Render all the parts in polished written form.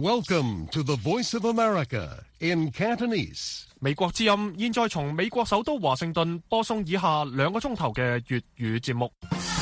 Welcome to the Voice of America in Cantonese. 美國之音現在從美國首都華盛頓播送以下2個鐘頭嘅粵語節目。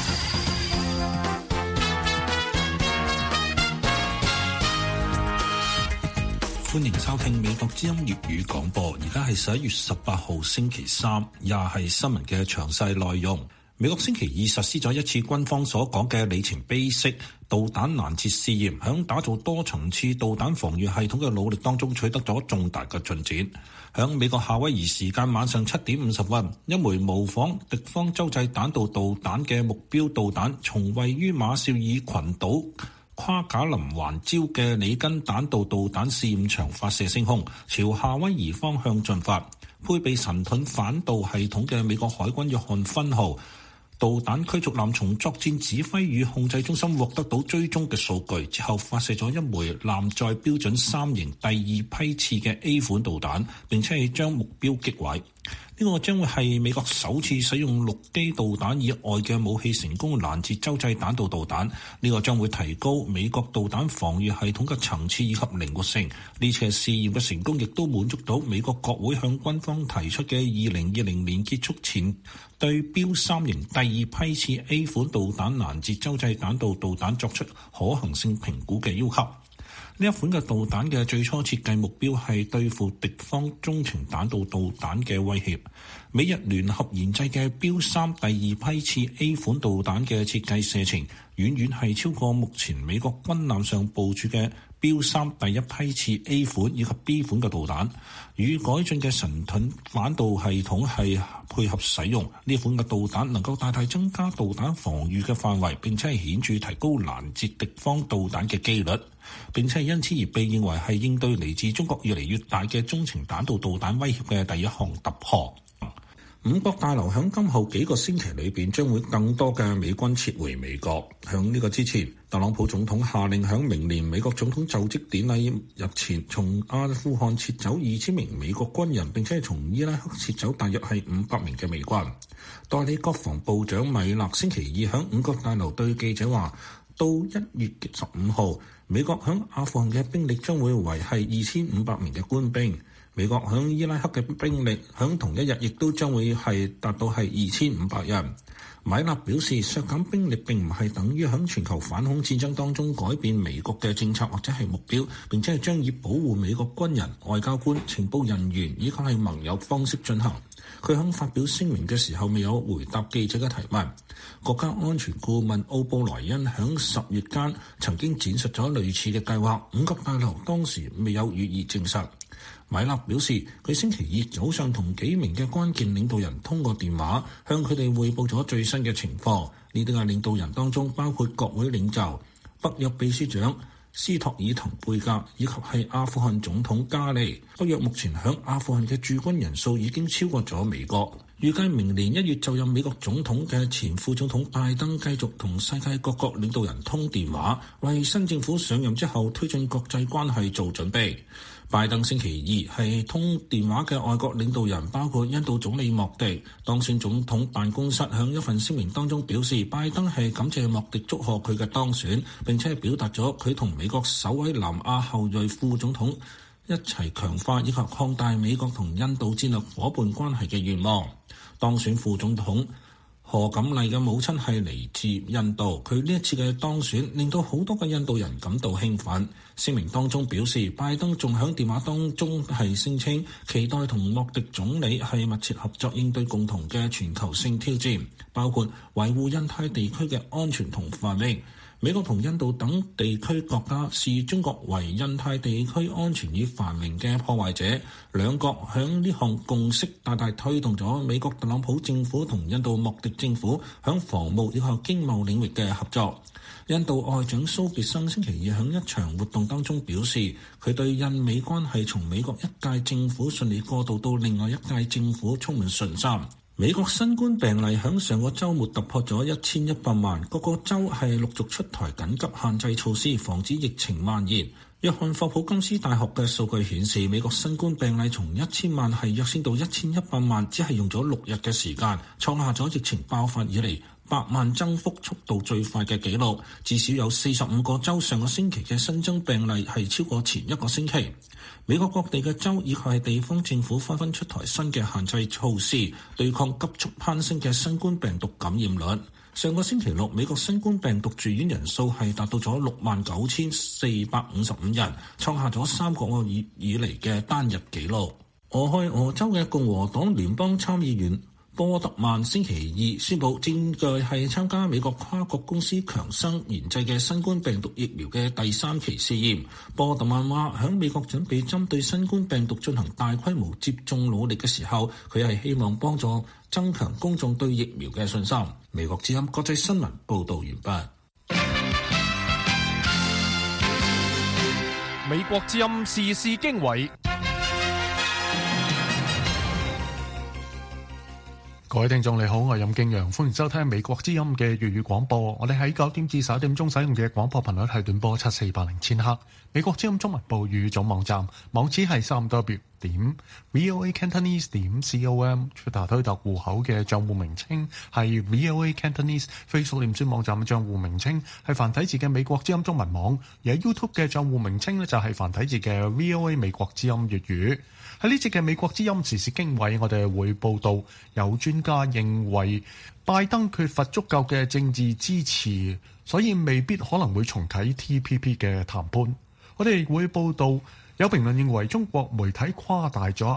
歡迎收聽美國之音粵語廣播，而家係11月18號星期三，也係新聞嘅詳細內容。美國星期二實施咗一次軍方所講嘅里程碑式導彈攔截試驗，響打造多層次導彈防禦系統嘅努力當中取得咗重大嘅進展。響美國夏威夷時間晚上7點50分，一枚模仿敵方洲際彈道導彈嘅目標導彈從位於馬紹爾群島夸賈林環礁嘅里根彈道導彈試驗場發射升空，朝夏威夷方向進發。配備神盾反導系統嘅美國海軍約翰芬號導彈驅逐艦從作戰指揮與控制中心獲得到追蹤嘅數據之後，發射咗一枚艦載標準3型第2批次嘅 A 款導彈，並且係將目標擊毀。呢個將會係美國首次使用陸基導彈以外嘅武器成功攔截洲際彈道導彈。呢個將會提高美國導彈防禦系統嘅層次以及靈活性。呢次試驗嘅成功亦都滿足到美國國會向軍方提出嘅2020年結束前對標3型第2批次 A 款導彈攔截洲際彈道導彈作出可行性評估嘅要求。呢一款嘅導彈嘅最初設計目標係對付敵方中程彈道導彈嘅威脅。美日聯合研製嘅標3第2批次 A 款導彈嘅設計射程遠遠係超過目前美國軍艦上部署嘅標3第1批次 A 款以及 B 款嘅導彈，與改進嘅神盾反導系統係配合使用。呢款嘅導彈能夠大大增加導彈防禦嘅範圍，並且係顯著提高攔截敵方導彈嘅機率，並且係因此而被認為係應對嚟自中國越嚟越大嘅中程彈道導彈威脅嘅第一項突破。五角大樓響今後幾個星期裏邊將會更多嘅美軍撤回美國。響呢個之前，特朗普總統下令響明年美國總統就職典禮日前從阿富汗撤走2000名美國軍人，並且係從伊拉克撤走大約係500名嘅美軍。代理國防部長米勒星期二響五角大樓對記者話，到1月15號，美國響阿富汗嘅兵力將會為係2500名嘅官兵。美國響伊拉克嘅兵力響同一日亦都將會係達到係2500人。米勒表示，削減兵力並唔係等於響全球反恐戰爭當中改變美國嘅政策或者係目標，並且係將以保護美國軍人、外交官、情報人員以及係盟友方式進行。佢響發表聲明嘅時候未有回答記者嘅提問。國家安全顧問奧布萊恩響10月間曾經展述咗類似嘅計劃，五角大樓當時未有予以證實。米勒表示，佢星期二早上同幾名嘅關鍵領導人通過電話，向佢哋匯報咗最新嘅情況。呢啲嘅領導人當中包括國會領袖、北約秘書長斯托爾滕貝格以及係阿富汗總統加利。北約目前響阿富汗嘅駐軍人數已經超過咗美國。預計明年1月就任美國總統嘅前副總統拜登繼續同世界各國領導人通電話，為新政府上任之後推進國際關係做準備。拜登星期二係通電話嘅外國領導人包括印度總理莫迪。當選總統辦公室向一份聲明當中表示，拜登係感謝莫迪祝賀佢嘅當選，並且係表達咗佢同美國首位南亞後裔副總統一齊強化以及擴大美國同印度戰略夥伴關係嘅願望。當選副總統賀錦麗嘅母親係嚟自印度，佢呢一次嘅當選令到好多嘅印度人感到興奮。聲明當中表示，拜登仲響電話當中係聲稱期待同莫迪總理係密切合作，應對共同嘅全球性挑戰，包括維護印太地區嘅安全同繁榮。美國同印度等地區國家視中國為印太地區安全與繁榮嘅破壞者，兩國響呢項共識大大推動咗美國特朗普政府同印度莫迪政府響防務以及經貿領域嘅合作。印度外長蘇傑生星期二響一場活動當中表示，佢對印美關係從美國一屆政府順利過渡到另外一屆政府充滿信心。美國新冠病例響上個週末突破咗1100萬，各個州係陸續出台緊急限制措施，防止疫情蔓延。約翰霍普金斯大學嘅數據顯示，美國新冠病例從1000萬係躍升到1100萬，只係用咗6日嘅時間，創下咗疫情爆發以嚟百萬增幅速度最快嘅紀錄，至少有45個州上個星期嘅新增病例係超過前一個星期。美國各地嘅州以及係地方政府紛紛出台新嘅限制措施，對抗急速攀升嘅新冠病毒感染率。上個星期六，美國新冠病毒住院人數係達到咗69,455人，創下咗3個月以嚟嘅單日紀錄。俄亥俄州嘅共和黨聯邦參議員波特曼星期二宣布，正在係參加美國跨國公司強生研製嘅新冠病毒疫苗嘅第3期試驗。波特曼話，喺美國準備針對新冠病毒進行大規模接種努力嘅時候，佢係希望幫助增強公眾對疫苗嘅信心。美國之音國際新聞報導完畢。 美國之音時事經緯。各位聽眾你好，我係任敬陽，歡迎收聽美國之音嘅粵語廣播。我哋喺9點至11點鐘使用嘅廣播頻率係短波7480千赫。美國之音中文部語總網站網址係3w.voacantonese.com。Twitter 推特戶口嘅賬戶名稱係 VOA Cantonese。Facebook 臉書網站嘅賬戶名稱係繁體字嘅美國之音中文網。而喺 YouTube 嘅賬戶名稱呢，就係繁體字嘅 VOA 美國之音粵語。喺呢節嘅美國之音時事經緯，我哋會報道有專家認為拜登缺乏足夠嘅政治支持，所以未必可能會重啟 TPP 嘅談判。我哋會報道有評論認為中國媒體誇大咗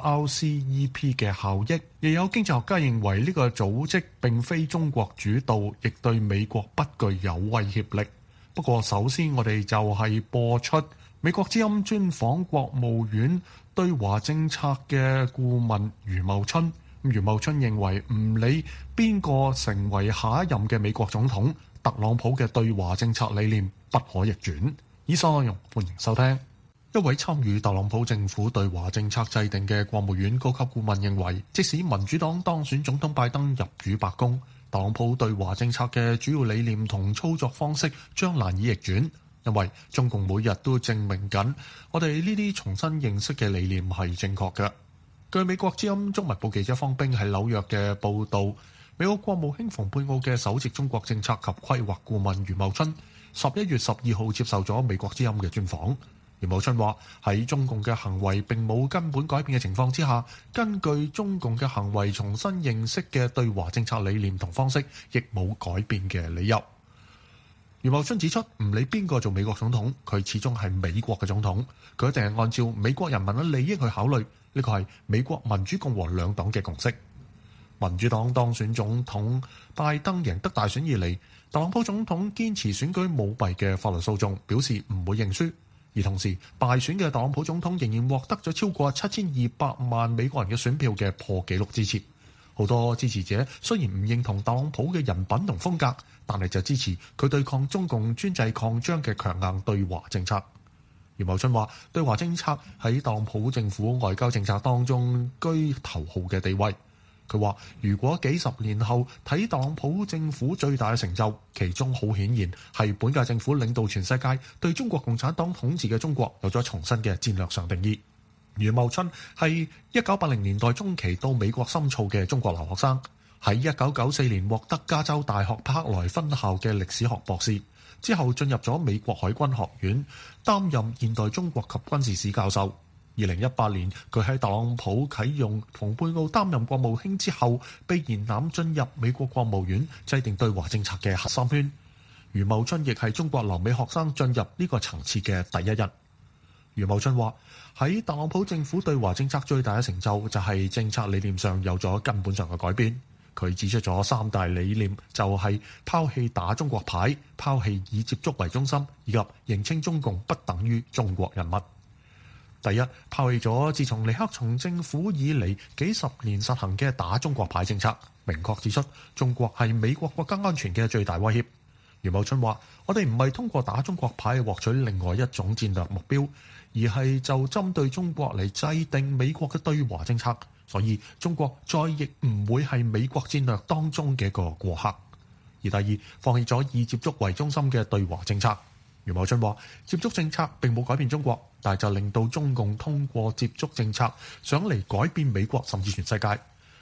RCEP 嘅效益，亦有經濟學家認為呢個組織並非中國主導，亦對美國不具有威脅力。不過首先我哋就係播出美國之音專訪國務院對華政策嘅顧問余茂春。余茂春認為唔理邊個成為下一任嘅美國總統，特朗普嘅對華政策理念不可逆轉。以上內容歡迎收聽。一位參與特朗普政府對華政策制定嘅國務院高級顧問認為，即使民主黨當選總統拜登入主白宮，特朗普對華政策嘅主要理念同操作方式將難以逆轉。因為中共每日都證明緊，我哋呢啲重新認識嘅理念係正確嘅。據美國之音中文部記者方冰喺紐約嘅報導，美國國務卿蓬佩奧嘅首席中國政策及規劃顧問余茂春11月12號接受咗美國之音嘅專訪。余茂春話喺中共嘅行為並冇根本改變嘅情況之下，根據中共嘅行為重新認識嘅對華政策理念同方式，亦冇改變嘅理由。余茂春指出，唔理邊個做美國總統，佢始終係美國嘅總統，佢一定係按照美國人民嘅利益去考慮，呢個係美國民主共和兩黨嘅共識。民主黨當選總統拜登贏得大選以嚟，特朗普總統堅持選舉舞弊嘅法律訴訟，表示唔會認輸。而同時，敗選嘅特朗普總統仍然獲得咗超過7200萬美國人嘅選票嘅破紀錄支持。好多支持者雖然唔認同特朗普嘅人品同風格，但係就支持佢對抗中共專制擴張嘅強硬對華政策。余茂春話，對華政策喺特朗普政府外交政策當中居頭號嘅地位。佢話，如果幾十年後睇特朗普政府最大嘅成就，其中好顯然係本屆政府領導全世界，對中國共產黨統治嘅中國有咗重新嘅戰略上定義。余茂春係1980年代中期到美國深造嘅中國留學生，喺1994年獲得加州大學柏克萊分校嘅歷史學博士，之後進入咗美國海軍學院擔任現代中國及軍事史教授。2018年佢喺特朗普啟用蓬佩奧擔任國務卿之後，被延攬進入美國國務院制定對華政策嘅核心圈。余茂春亦係中國留美學生進入呢個層次嘅第一人。余茂春話，喺特朗普政府對華政策最大嘅成就就係政策理念上有咗根本上嘅改變。佢指出咗3大理念，就係拋棄打中國牌、拋棄以接觸為中心，以及認清中共不等於中國人物。第一，拋棄咗自從尼克松政府以嚟幾十年實行嘅打中國牌政策，明確指出中國係美國國家安全嘅最大威脅。余茂春話，我哋唔係通過打中國牌獲取另外一種戰略目標，而係就針對中國嚟制定美國嘅對華政策，所以中國再亦唔會係美國戰略當中嘅一個過客。而第二，放棄咗以接觸為中心嘅對華政策。余茂春話，接觸政策並冇改變中國，但係就令到中共通過接觸政策想嚟改變美國甚至全世界。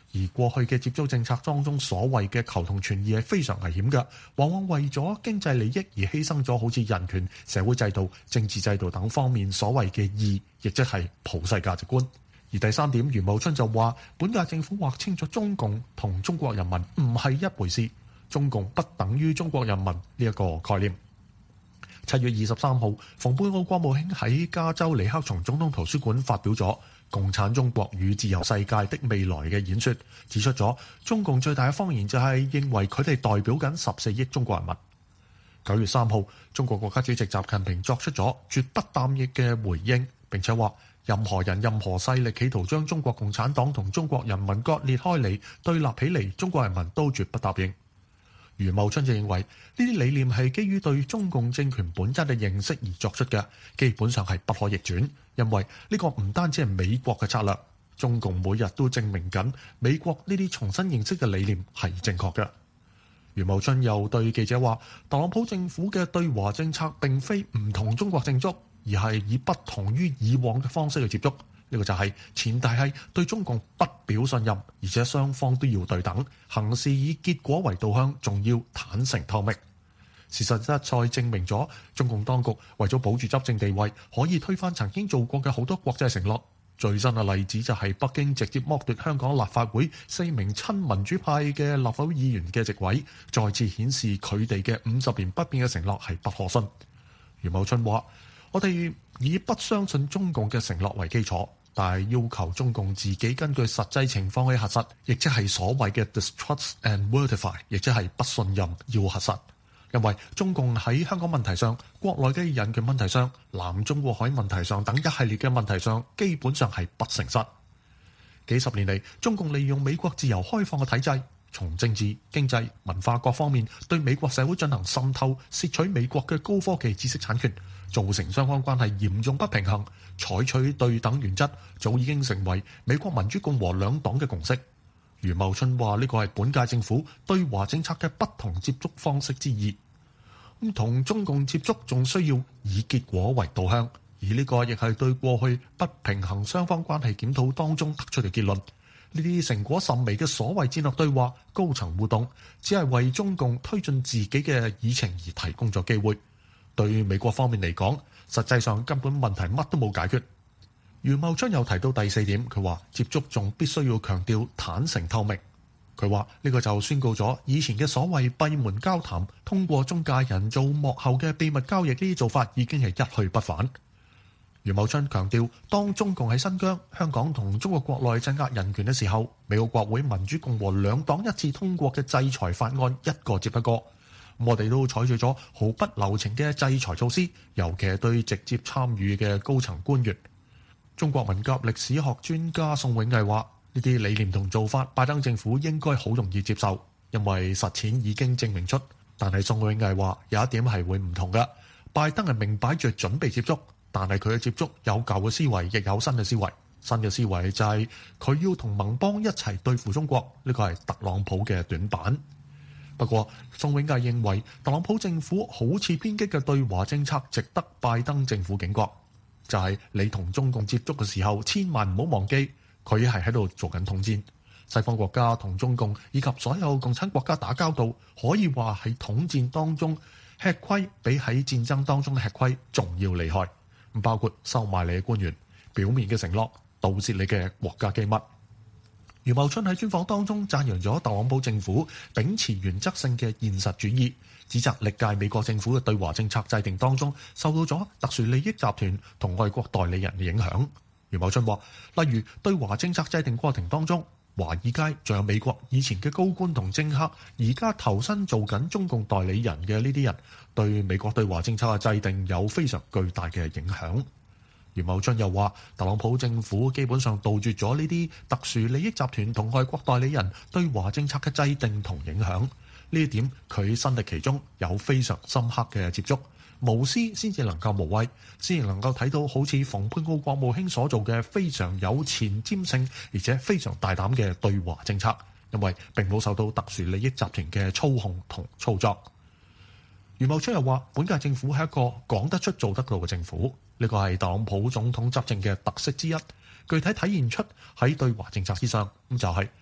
而過去嘅接觸政策當中所謂嘅求同存異係非常危險嘅，往往為咗經濟利益而犧牲咗好似人權、社會制度、政治制度等方面所謂嘅義，亦即係普世價值觀。而第三點，余茂春就話本屆政府劃清咗中共同中國人民唔係一回事，中共不等於中國人民呢一個概念。7月23號，蓬佩奧國務卿喺加州尼克松總統圖書館發表咗《共產中國與自由世界的未來》嘅演說，指出咗中共最大嘅謊言就係認為佢哋代表緊14億中國人民。9月3號，中國國家主席習近平作出咗絕不淡役嘅回應，並且話任何人、任何勢力企圖將中國共產黨同中國人民割裂開嚟、對立起嚟，中國人民都絕不答應。余茂春就認為呢啲理念係基於對中共政權本質嘅認識而作出嘅，基本上係不可逆轉，因為呢個唔單止係美國嘅策略，中共每日都證明緊美國呢啲重新認識嘅理念係正確嘅。余茂春又對記者話，特朗普政府嘅對華政策並非唔同中國接觸，而係以不同於以往嘅方式去接觸。呢個就係前提係對中共不表信任，而且雙方都要對等，行事以結果為導向，仲要坦誠透明。事實一再證明咗，中共當局為咗保住執政地位，可以推翻曾經做過嘅好多國際承諾。最新嘅例子就係北京直接剝奪香港立法會4名親民主派嘅立法會議員嘅席位，再次顯示佢哋嘅50年不變嘅承諾係不可信。余茂春話：我哋以不相信中共嘅承諾為基礎，但係要求中共自己根據實際情況去核實，亦即係所謂嘅 distrust and verify， 亦即係不信任要核實。因為中共喺香港問題上、國內嘅人權問題上、南中國海問題上等一系列嘅問題上，基本上係不誠實。幾十年嚟，中共利用美國自由開放嘅體制，從政治、經濟、文化各方面對美國社會進行滲透，竊取美國嘅高科技知識產權，造成雙方關係嚴重不平衡。採取對等原則，早已經成為美國民主共和兩黨嘅共識。余茂春話呢個係本屆政府對華政策嘅不同接觸方式之一。同中共接觸仲需要以結果為導向，而呢個亦係對過去不平衡雙方關係檢討當中得出嘅結論。呢啲成果甚微嘅所謂戰略對話、高層互動，只係為中共推進自己嘅議程而提供咗機會。對美國方面嚟講，實際上根本問題乜都冇解決。余茂春又提到第4點，佢話接觸仲必須要強調坦誠透明。佢話呢個就宣告咗以前嘅所謂閉門交談、通過中介人做幕後嘅秘密交易呢啲做法已經係一去不返。余茂春強調，當中共喺新疆、香港同中國國內鎮壓人權嘅時候，美國國會民主共和兩黨一致通過嘅制裁法案一個接一個。我哋都採取咗毫不留情嘅制裁措施，尤其係對直接參與嘅高層官員。中國文革歷史學專家宋永毅話：呢啲理念同做法，拜登政府應該好容易接受，因為實踐已經證明出。但係宋永毅話有一點係會唔同嘅，拜登係明擺住準備接觸，但係佢嘅接觸有舊嘅思維，亦有新嘅思維。新嘅思維就係佢要同盟邦一齊對付中國，呢個係特朗普嘅短板。不過，宋永毅認為特朗普政府好似偏激嘅對華政策，值得拜登政府警覺。就係你同中共接觸嘅時候，千萬唔好忘記，佢係喺度做緊統戰。西方國家同中共以及所有共產國家打交道，可以話喺統戰當中吃虧，比喺戰爭當中吃虧仲要厲害。包括收買你嘅官員、表面嘅承諾、盜竊你嘅國家機密。余茂春喺專訪當中讚揚咗特朗普政府秉持原則性嘅現實主義，指責歷屆美國政府嘅對華政策制定當中受到咗特殊利益集團同外國代理人嘅影響。余茂春話，例如對華政策制定過程當中，華爾街仲有美國以前嘅高官同政客，而家投身做緊中共代理人嘅呢啲人，對美國對華政策嘅制定有非常巨大嘅影響。余茂春又話，特朗普政府基本上杜絕咗呢啲特殊利益集團同外國代理人對華政策嘅制定同影響。呢一點佢身歷其中，有非常深刻嘅接觸。無私先至能夠無畏，先至能夠睇到好似蓬佩奧國務卿所做嘅非常有前瞻性，而且非常大膽嘅對華政策，因為並冇受到特殊利益集團嘅操控同操作。余茂春又話，本屆政府係一個講得出做得到嘅政府，呢個係特朗普總統執政嘅特色之一，具體體現出喺對華政策之上，咁就係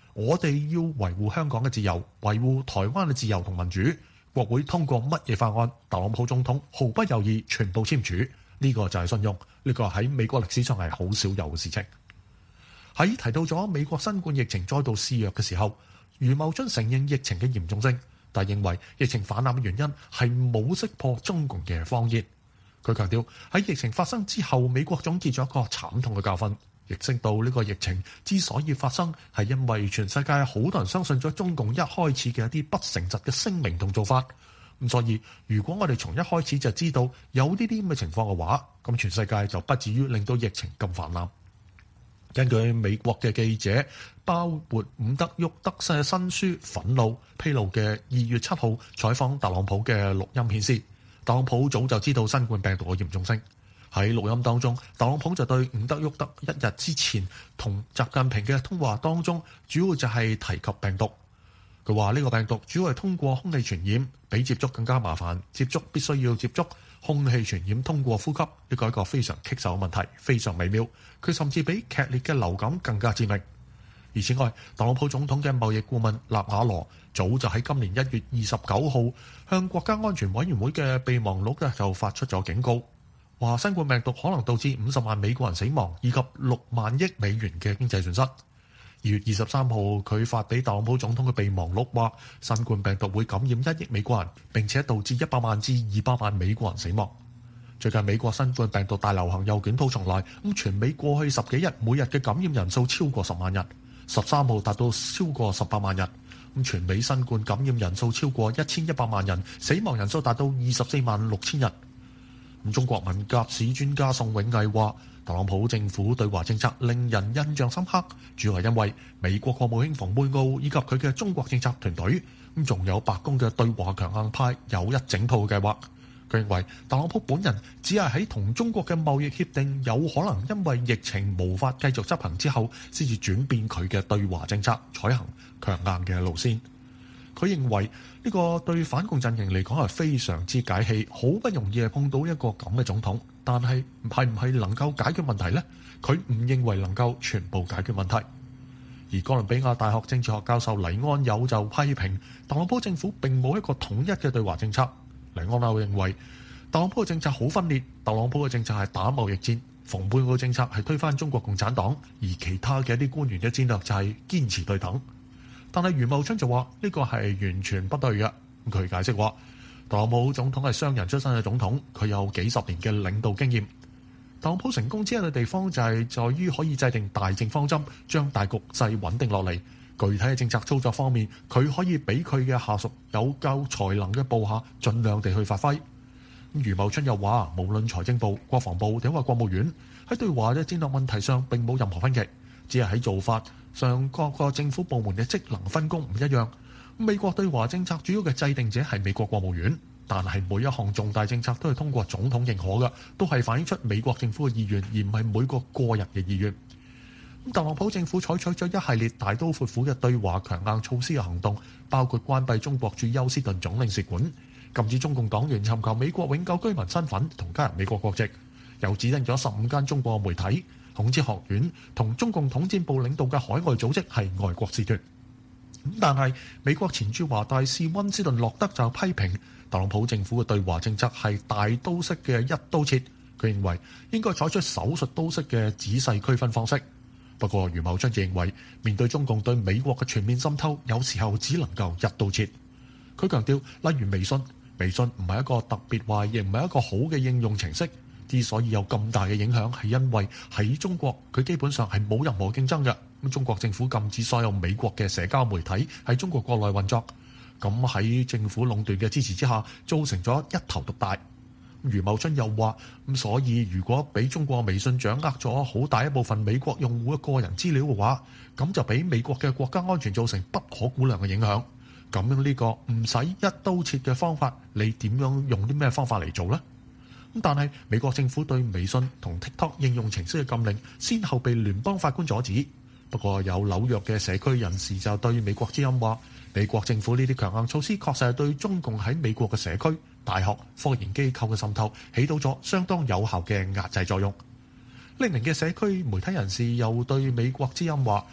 我哋要維護香港嘅自由，維護台灣嘅自由同民主。國會通過乜嘢法案，特朗普總統毫不猶豫全部簽署。呢個就係信用，呢個喺美國歷史上係好少有嘅事情。喺提到咗美國新冠疫情再度肆虐嘅時候，余茂春承認疫情嘅嚴重性，但認為疫情泛濫嘅原因係冇識破中共嘅謊言。佢強調喺疫情發生之後，美國總結咗一個慘痛嘅教訓，認識到呢個疫情之所以發生，係因為全世界好多人相信咗中共一開始嘅一啲不誠實嘅聲明同做法。咁所以，如果我哋從一開始就知道有呢啲咁嘅情況嘅話，咁全世界就不至於令到疫情咁泛濫。根據美國嘅記者包括伍德沃德嘅新書《憤怒》披露嘅2月7號採訪特朗普嘅錄音顯示，特朗普早就知道新冠病毒嘅嚴重性。喺錄音當中，特朗普就對伍德沃德一日之前同習近平嘅通話當中，主要就係提及病毒。佢話呢個病毒主要係通過空氣傳染，比接觸更加麻煩。接觸必須要接觸，空氣傳染通過呼吸，呢個係一個非常棘手嘅問題，非常微妙。佢甚至比劇烈嘅流感更加致命。而此外，特朗普總統嘅貿易顧問納瓦羅早就喺今年1月29號向國家安全委員會嘅備忘錄就發出咗警告，話新冠病毒可能導致50萬美國人死亡，以及6萬億美元嘅經濟損失。2月23號，佢發俾特朗普總統嘅備忘錄話，新冠病毒會感染1億美國人，並且導致100萬至200萬美國人死亡。最近美國新冠病毒大流行又捲土重來，全美過去10幾日每日嘅感染人數超過10萬人，13號達到超過18萬人。全美新冠感染人數超過1100萬人，死亡人數達到24萬6千人。中國文革史專家宋永毅話，特朗普政府對華政策令人印象深刻，主要係因為美國國務卿蓬佩奧以及佢嘅中國政策團隊，仲有白宮嘅對華強硬派有一整套計劃。佢認為特朗普本人只係喺同中國嘅貿易協定有可能因為疫情無法繼續執行之後，先至轉變佢嘅對華政策，採行強硬嘅路線。佢認為呢個對反共陣營嚟講係非常之解氣，好不容易係碰到一個咁嘅總統，但係唔係能夠解決問題呢？佢唔認為能夠全部解決問題。而哥倫比亞大學政治學教授黎安友就批評特朗普政府並冇一個統一嘅對華政策。黎安友認為特朗普嘅政策好分裂，特朗普嘅政策係打貿易戰，蓬佩奧嘅政策係推翻中國共產黨，而其他嘅一啲官員嘅戰略就係堅持對等。但係余茂春就話呢個係完全不對嘅。佢解釋話，特朗普總統係商人出身嘅總統，佢有幾十年嘅領導經驗。特朗普成功之一嘅地方就係在於可以制定大政方針，將大局勢穩定落嚟。具體嘅政策操作方面，佢可以俾佢嘅下屬有夠才能嘅部下盡量地去發揮。余茂春又話，無論財政部、國防部定或國務院喺對華嘅戰略問題上並冇任何分歧，只係喺做法上各個政府部門嘅職能分工唔一樣。美國對華政策主要嘅制定者係美國國務院，但係每一項重大政策都係通過總統認可嘅，都係反映出美國政府嘅意願，而唔係每個人嘅意願。特朗普政府採取咗一系列大刀闊斧嘅對華強硬措施嘅行動，包括關閉中國駐休斯頓總領事館，禁止中共黨員尋求美國永久居民身份同加入美國國籍，又指定咗15間中國媒體、孔子學院同中共統戰部領導嘅海外組織係外國使團。但係美國前駐華大使溫斯頓洛德就批評特朗普政府嘅對華政策係大刀式嘅一刀切，佢認為應該採取手術刀式嘅仔細區分方式。不過余茂春認為，面對中共對美國嘅全面滲透，有時候只能夠一刀切。佢強調，例如微信唔係一個特別壞，亦唔係一個好嘅應用程式。之所以有咁大嘅影響，係因為喺中國佢基本上係冇任何競爭嘅。咁中國政府禁止所有美國嘅社交媒體喺中國國內運作，咁喺政府壟斷嘅支持之下，造成咗一頭獨大。余茂春又話，咁所以如果俾中國微信掌握咗好大一部分美國用戶嘅個人資料嘅話，咁就俾美國嘅國家安全造成不可估量嘅影響。咁樣呢個唔使一刀切嘅方法，你點樣用啲咩方法嚟做呢？但係美國政府對微信同 TikTok 應用程式嘅禁令，先後被聯邦法官阻止。不過有紐約嘅社區人士就對美國之音話，美國政府呢啲強硬措施確實係對中共喺美國嘅社區、大學、科研機構嘅滲透起到咗相當有效嘅壓制作用。另一名嘅社區媒體人士又對美國之音話，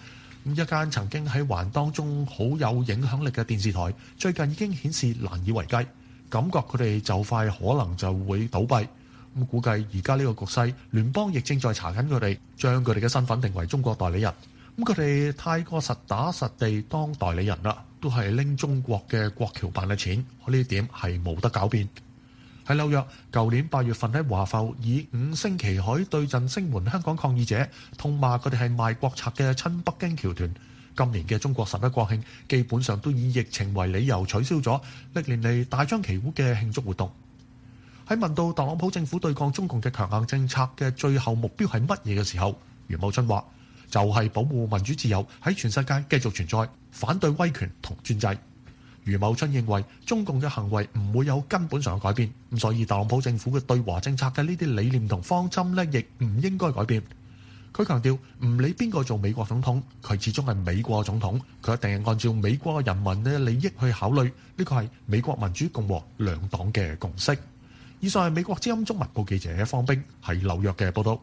一間曾經喺華人當中好有影響力嘅電視台，最近已經顯示難以為繼，感覺佢哋就快可能就會倒閉。咁估計而家呢個局勢，聯邦亦正在查緊佢哋，將佢哋嘅身份定為中國代理人。咁佢哋太過實打實地當代理人啦，都係拎中國嘅國僑辦嘅錢，呢點係冇得狡辯。喺紐約，舊年8月份喺華埠以5星旗海對陣聲援香港抗議者，痛罵佢哋係賣國賊嘅親北京僑團。今年嘅中國11國慶基本上都以疫情為理由取消咗歷年嚟大張旗鼓嘅慶祝活動。喺問到特朗普政府對抗中共嘅強硬政策嘅最後目標係乜嘢嘅時候，余茂春話就係保護民主自由喺全世界繼續存在，反對威權同專制。余茂春認為中共嘅行為唔會有根本上嘅改變，咁所以特朗普政府嘅對華政策嘅呢啲理念同方針呢，亦唔應該改變。佢強調唔理邊個做美國總統，佢始終係美國總統，佢一定係按照美國人民嘅利益去考慮，呢個係美國民主共和兩黨嘅共識。以上係美國之音中文報記者方冰喺紐約嘅報道。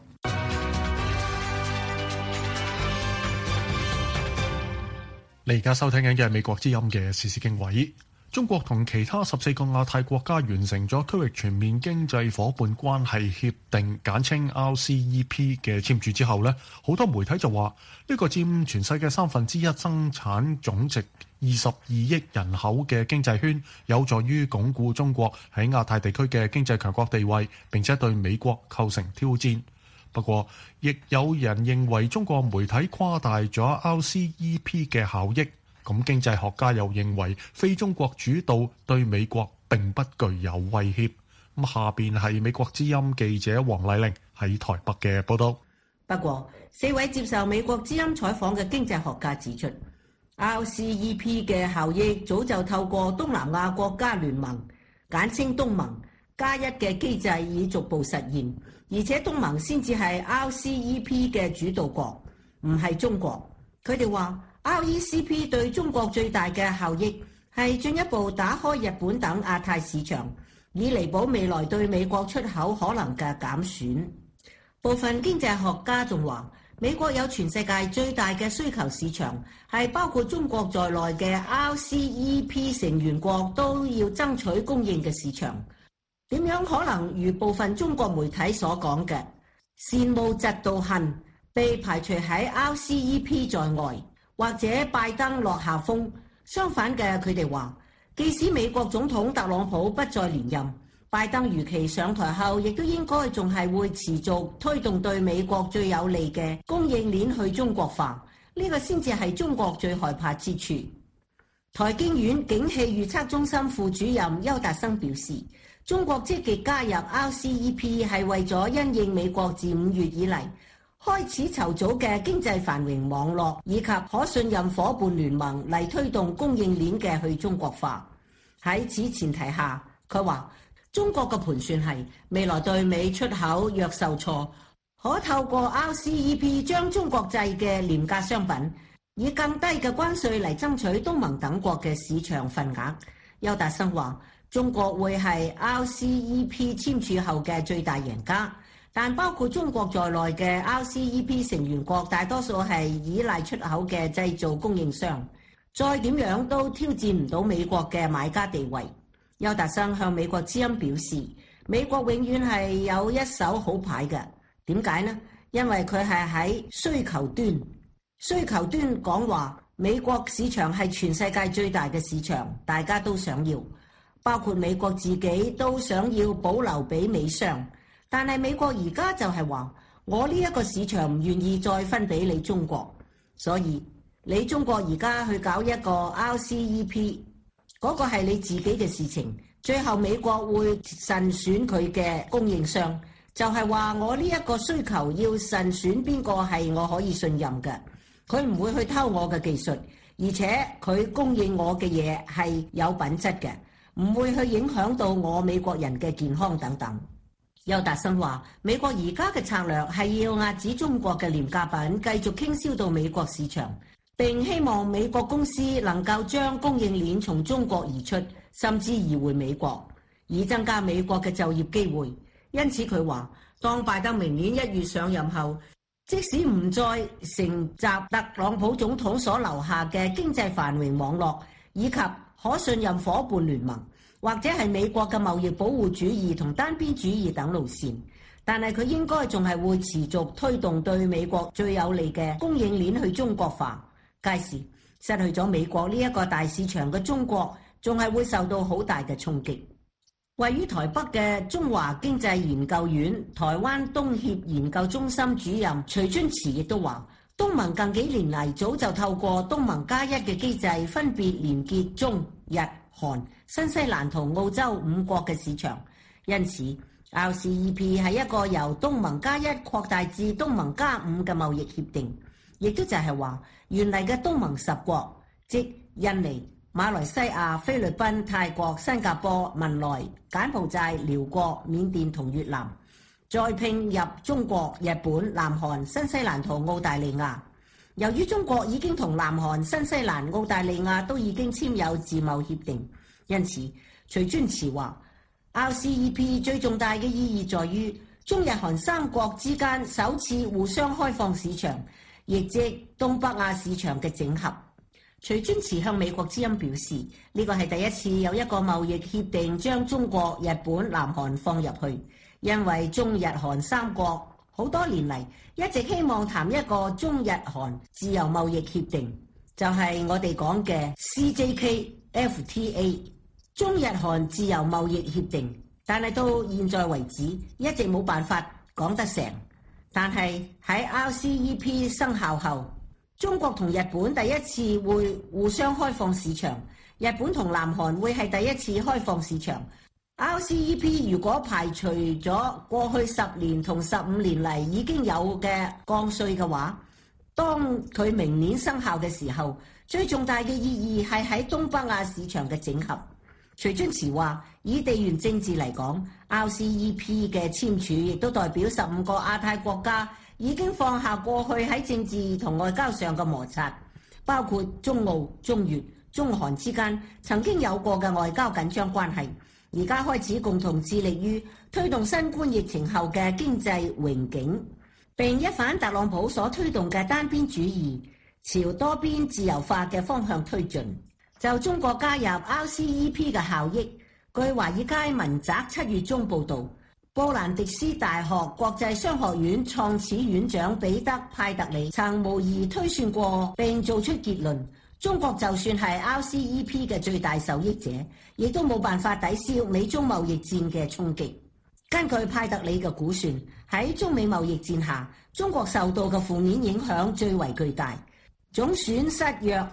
你而家收聽緊嘅係美國之音嘅時事經緯。中國同其他14個亞太國家完成咗區域全面經濟夥伴關係協定，簡稱 RCEP 嘅簽署之後呢，好多媒體就話呢個佔全世界1/3生產總值22億人口嘅經濟圈，有助於鞏固中國喺亞太地區嘅經濟強國地位，並且對美國構成挑戰。不過，亦有人認為中國媒體誇大咗 RCEP 嘅效益。咁經濟學家又認為非中國主導對美國並不具有威脅。咁下邊係美國之音記者黃麗玲喺台北嘅報道。 不過，4位接受美國之音採訪嘅經濟學家指出， RCEP 嘅效益早就透過東南亞國家聯盟簡稱東盟+1嘅機制已逐步實現，而且東盟先至係 RCEP 嘅主導國，唔係中國。佢哋話RCEP 對中國最大嘅效益係進一步打開日本等亞太市場，以彌補未來對美國出口可能嘅減損。部分經濟學家仲話，美國有全世界最大嘅需求市場，係包括中國在內嘅 RCEP 成員國都要爭取供應嘅市場。點樣可能如部分中國媒體所講嘅，羨慕嫉妒恨，被排除喺 RCEP 在外？或者拜登落下風，相反嘅佢哋話，即使美國總統特朗普不再連任，拜登如期上台後，亦都應該仲係會持續推動對美國最有利嘅供應鏈去中國化，呢個先至係中國最害怕之處。台經院景氣預測中心副主任邱達生表示，中國積極加入 RCEP 係為咗因應美國自5月以嚟開始籌組嘅經濟繁榮網絡以及可信任夥伴聯盟嚟推動供應鏈嘅去中國化。喺此前提下，佢話中國嘅盤算係未來對美出口若受挫，可透過 RCEP 將中國製嘅廉價商品以更低嘅關稅嚟爭取東盟等國嘅市場份額。邱達生話，中國會係 RCEP 簽署後嘅最大贏家。但包括中國在內嘅 RCEP 成員國大多數係依賴出口嘅製造供應商，再點樣都挑戰唔到美國嘅買家地位。邱達生向美國之音表示，美國永遠係有一手好牌嘅。點解呢？因為佢係喺需求端。需求端講話，美國市場係全世界最大嘅市場，大家都想要，包括美國自己都想要保留俾美商。但係美國而家就係話，我呢一個市場唔願意再分俾你中國，所以你中國而家去搞一個 RCEP，嗰個係你自己嘅事情。最後美國會慎選佢嘅供應商，就係話我呢一個需求要慎選邊個係我可以信任嘅，佢唔會去偷我嘅技術，而且佢供應我嘅嘢係有品質嘅，唔會去影響到我美國人嘅健康等等。邱達生話，美國而家嘅策略係要壓止中國嘅廉價品繼續傾銷到美國市場，並希望美國公司能夠將供應鏈從中國移出，甚至移回美國，以增加美國嘅就業機會。因此佢話，當拜登明年1月上任後， 即使唔再承襲特朗普總統所留下嘅經濟繁榮網絡以及可信任夥伴聯盟，或者係美國嘅貿易保護主義同單邊主義等路線，但係佢應該仲係會持續推動對美國最有利嘅供應鏈去中國化。屆時失去咗美國呢一個大市場嘅中國，仲係會受到好大嘅衝擊。位於台北嘅中華經濟研究院台灣東協研究中心主任徐春池亦都話，東盟近幾年嚟早就透過東盟加一嘅機制，分別連結中、日、韓、新西蘭同澳洲5國嘅市場，因此 RCEP 係一個由東盟加一擴大至東盟加5嘅貿易協定，亦都就係話原嚟嘅東盟10國，即印尼、馬來西亞、菲律賓、泰國、新加坡、文萊、柬埔寨、寮國、緬甸同越南，再併入中國、日本、南韓、新西蘭同澳大利亞。由於中國已經同南韓、新西蘭、澳大利亞都已經簽有自貿協定，因此徐尊慈話 RCEP 最重大嘅意義在於中日韓3國之間首次互相開放市場，亦即東北亞市場嘅整合。徐尊慈向美國之音表示，呢個係第一次有一個貿易協定將中國、日本、南韓放入去，因為中日韓3國好多年嚟一直希望談一個中日韓自由貿易協定，就係我哋講嘅 CJKFTA 中日韓自由貿易協定，但係到現在為止一直冇辦法講得成。但係喺 RCEP 生效後，中國同日本第一次會互相開放市場，日本同南韓會係第一次開放市場。RCEP 如果排除咗過去10年同15年嚟已經有嘅降稅嘅話，當佢明年生效嘅時候，最重大嘅意義係喺東北亞市場嘅整合。徐尊慈話，以地緣政治嚟講， RCEP 嘅簽署亦都代表15個亞太國家已經放下過去喺政治同外交上嘅摩擦，包括中澳、中越、中韓之間曾經有過嘅外交緊張關係，而家開始共同致力於推動新冠疫情後嘅經濟榮景，並一反特朗普所推動嘅單邊主義，朝多邊自由化嘅方向推進。就中國加入 RCEP 嘅效益，據華爾街文摘7月中報導，布蘭迪斯大學國際商學院創始院長彼得派特里曾無疑推算過並做出結論，中國就算係 RCEP 嘅最大受益者，亦都冇辦法抵消美中貿易戰嘅衝擊。根據派特里嘅估算，喺中美貿易戰下，中國受到嘅負面影響最為巨大，總損失約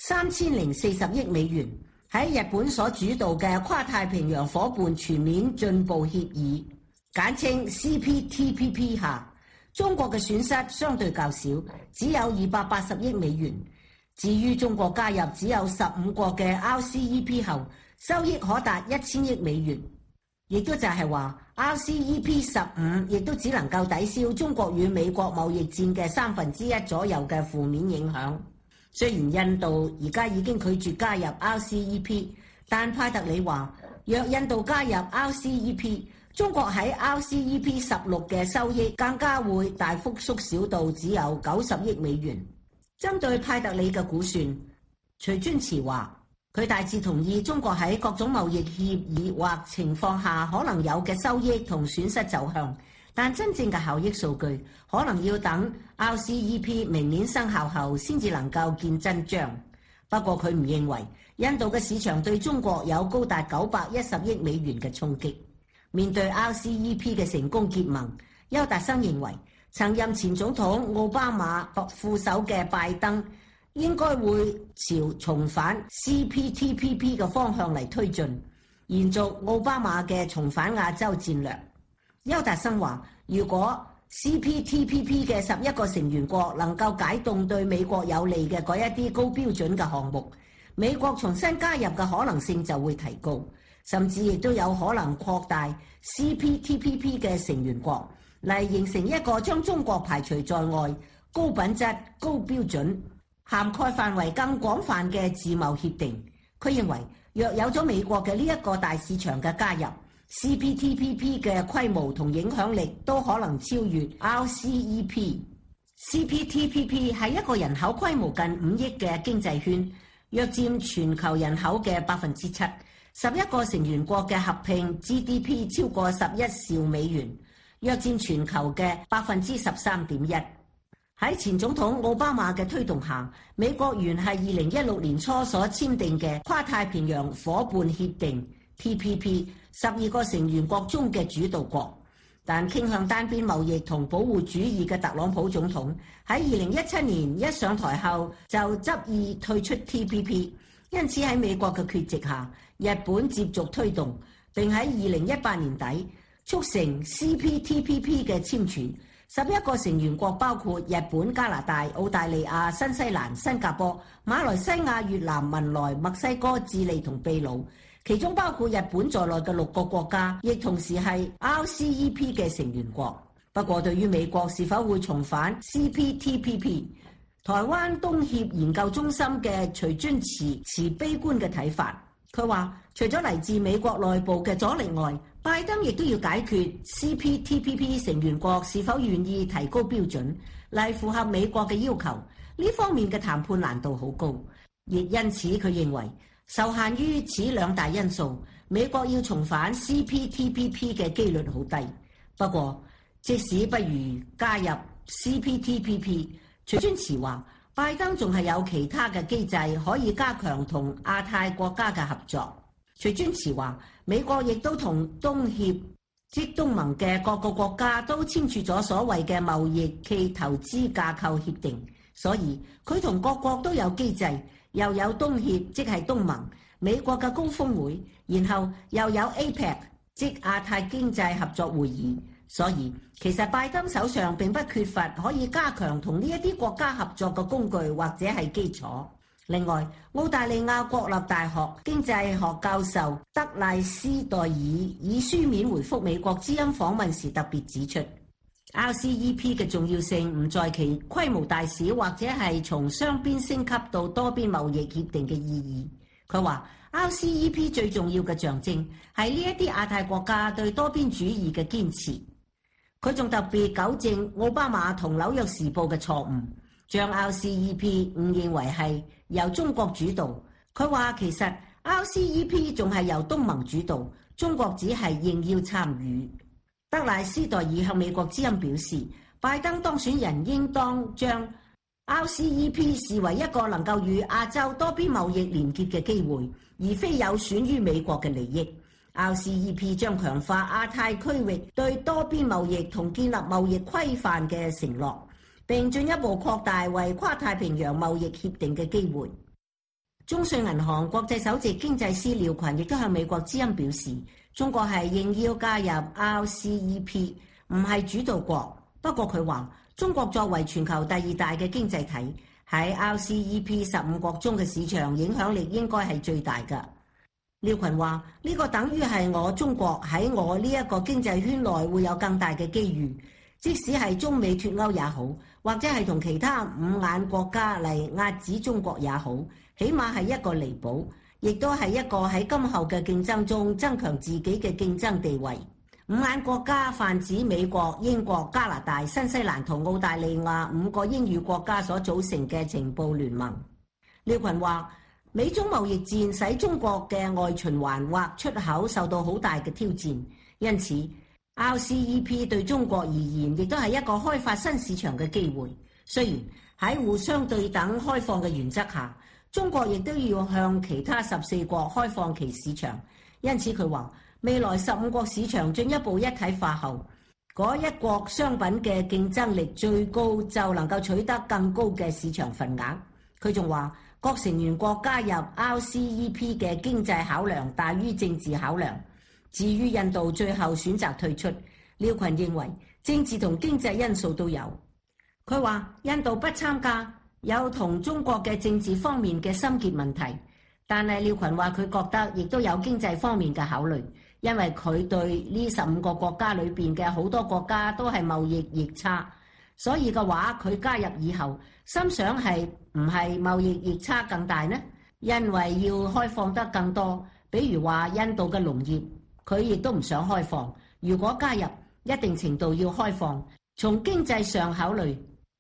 3040億美元。喺日本所主導嘅跨太平洋夥伴全面進步協議簡稱 CPTPP 下，中國嘅損失相對較少，只有280億美元。至於中國加入只有15國嘅 RCEP 後，收益可達1000億美元，亦都就係話 RCEP 15亦都只能夠抵消中國與美國貿易戰嘅1/3左右嘅負面影響。雖然印度而家已經拒絕加入 RCEP， 但派特里話，若印度加入 RCEP， 中國喺 RCEP 16嘅收益更加會大幅縮小到只有90億美元。針對派特里嘅估算，徐尊慈話，佢大致同意中國喺各種貿易協議或情況下可能有嘅收益同損失走向，但真正嘅效益數據可能要等 RCEP 明年生效後先至能夠見真章。不過佢唔認為印度嘅市場對中國有高達910億美元嘅衝擊。面對 RCEP 嘅成功結盟，邱達生認為曾任前總統奧巴馬副手嘅拜登應該會朝重返 CPTPP 嘅方向嚟推進，延續奧巴馬嘅重返亞洲戰略。邱達生話，如果 CPTPP 嘅11個成員國能夠解凍對美國有利嘅嗰一啲高標準嘅項目，美國重新加入嘅可能性就會提高，甚至亦都有可能擴大 CPTPP 嘅成員國，嚟形成一個將中國排除在外、高品質、高標準、涵蓋範圍更廣泛嘅自貿協定。佢認為，若有咗美國嘅呢一個大市場嘅加入，CPTPP 嘅規模同影響力都可能超越 RCEP。 CPTPP 係一個人口規模近5億嘅經濟圈，約佔全球人口嘅7%。11個成員國嘅合併 GDP 超過11兆美元，約佔全球嘅13.1%。喺前總統奧巴馬嘅推動下，美國原係2016年初所簽訂嘅跨太平洋夥伴協定 TPP 12個成員國中嘅主導國，但傾向單邊貿易同保護主義嘅特朗普總統喺2017年一上台後就執意退出 TPP， 因此喺美國嘅缺席下，日本接續推動，並喺2018年底促成 CPTPP 嘅簽署。11個成員國包括日本、加拿大、澳大利亞、新西蘭、新加坡、馬來西亞、越南、文萊、墨西哥、智利同秘魯，其中包括日本在內嘅6個國家，亦同時係 RCEP 嘅成員國。不過，對於美國是否會重返 CPTPP， 台灣東協研究中心嘅徐尊慈持悲觀嘅睇法。佢話：除咗嚟自美國內部嘅阻力外，拜登亦都要解決 CPTPP 成員國是否願意提高標準嚟符合美國嘅要求，呢方面嘅談判難度好高。亦因此，佢認為受限於此2大因素，美國要重返 CPTPP 嘅機率好低。不過，即使不如加入 CPTPP， 徐尊慈話，拜登仲係有其他嘅機制可以加強同亞太國家嘅合作。徐尊慈話，美國亦都同東協即東盟嘅各個國家都簽署咗所謂嘅貿易暨投資架構協定，所以佢同各國都有機制，又有東協即係東盟、美國嘅高峰會，然後又有 APEC 即亞太經濟合作會議。所以其實拜登手上並不缺乏可以加強同呢一啲國家合作嘅工具或者係基礎。另外，澳大利亞國立大學經濟學教授德賴斯代爾以書面回覆美國之音訪問時特別指出， RCEP 嘅重要性唔在其規模大小或者係從雙邊升級到多邊貿易協定嘅意義。佢話 RCEP 最重要嘅象徵係呢一啲亞太國家對多邊主義嘅堅持。佢仲特別糾正奧巴馬同紐約時報嘅錯誤，將 RCEP 誤認為係由中國主導。佢話其實 RCEP 仲係由東盟主導，中國只係應邀參與。德賴斯代爾向美國之音表示，拜登當選人應當將 RCEP 視為一個能夠與亞洲多邊貿易連結嘅機會，而非有損於美國嘅利益。RCEP 將強化亞太區域對多邊貿易同建立貿易規範嘅承諾，並進一步擴大為跨太平洋貿易協定嘅機會。中信銀行國際首席經濟師廖群亦都向美國之音表示，中國係應邀加入 RCEP， 唔係主導國。不過佢話，中國作為全球第2大嘅經濟體，喺 RCEP 15國中嘅市場影響力應該係最大㗎。廖群話：呢個等於係我中國喺我呢一個經濟圈內會有更大嘅機遇，即使係中美脫歐也好，或者係同其他5眼國家嚟壓止中國也好，起碼係一個彌補，亦都係一個喺今後嘅競爭中增強自己嘅競爭地位。5眼國家泛指美國、英國、加拿大、新西蘭同澳大利亞5個英語國家所組成嘅情報聯盟。廖群話：美中貿易戰使中國嘅外循環或出口受到好大嘅挑戰，因此 RCEP 對中國而言亦都係一個開發新市場嘅機會。雖然喺互相對等開放嘅原則下，中國亦都要向其他14國開放其市場，因此佢話未來15國市場進一步一體化後，嗰一國商品嘅競爭力最高就能夠取得更高嘅市場份額。佢仲話，各成員國加入 RCEP 嘅經濟考量大於政治考量。至於印度最後選擇退出，廖群認為政治同經濟因素都有。佢話印度不參加有同中國嘅政治方面嘅心結問題，但係廖群話佢覺得亦都有經濟方面嘅考慮，因為佢對呢15個國家裏邊嘅好多國家都係貿易逆差，所以嘅話佢加入以後，心想係唔係貿易逆差更大呢？因為要開放得更多，比如話印度嘅農業，佢亦都唔想開放。如果加入，一定程度要開放。從經濟上考慮，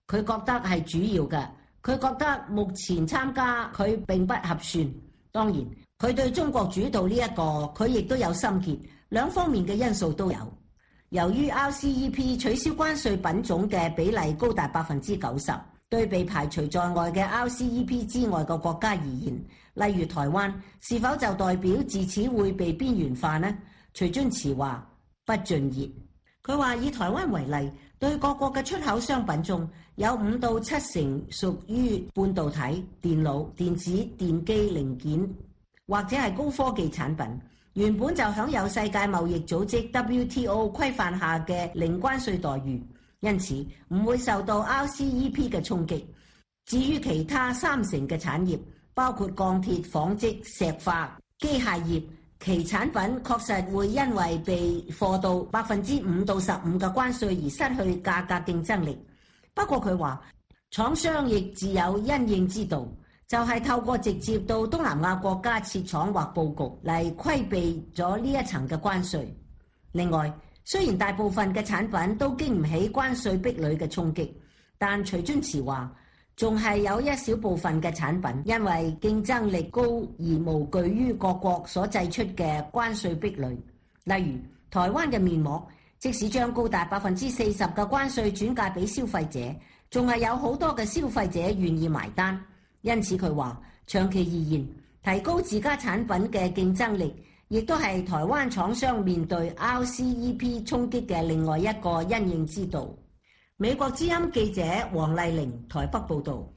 佢覺得係主要嘅。佢覺得目前參加佢並不合算。當然，佢對中國主導呢一個，佢亦都有心結，兩方面嘅因素都有。由於 RCEP 取消關稅品種嘅比例高達90%，對被排除在外嘅 RCEP 之外嘅國家而言，例如台灣，是否就代表自此會被邊緣化呢？徐遵慈話不盡然。佢話以台灣為例，對各國嘅出口商品中有5到7成屬於半導體、電腦、電子、電機零件或者係高科技產品，原本就享有世界貿易組織 WTO 規範下嘅零關稅待遇，因此唔會受到 RCEP 嘅衝擊。至於其他3成嘅產業，包括鋼鐵、紡織、石化、機械業，其產品確實會因為被課到5%到15%嘅關稅而失去價格競爭力。不過佢話，廠商亦自有因應之道，就係透過直接到東南亞國家設廠或佈局嚟規避咗呢一層嘅關稅。另外，雖然大部分嘅產品都經唔起關稅壁壘嘅衝擊，但徐遵慈話，仲係有一小部分嘅產品因為競爭力高而無懼於各國所製出嘅關稅壁壘。例如台灣嘅面膜，即使將高達40%嘅關稅轉嫁俾消費者，仲係有好多嘅消費者願意埋單。因此佢話，長期而言，提高自家產品嘅競爭力，亦都係台灣廠商面對 RCEP 衝擊嘅另外一個因應之道。美國之音記者黃麗玲台北報導。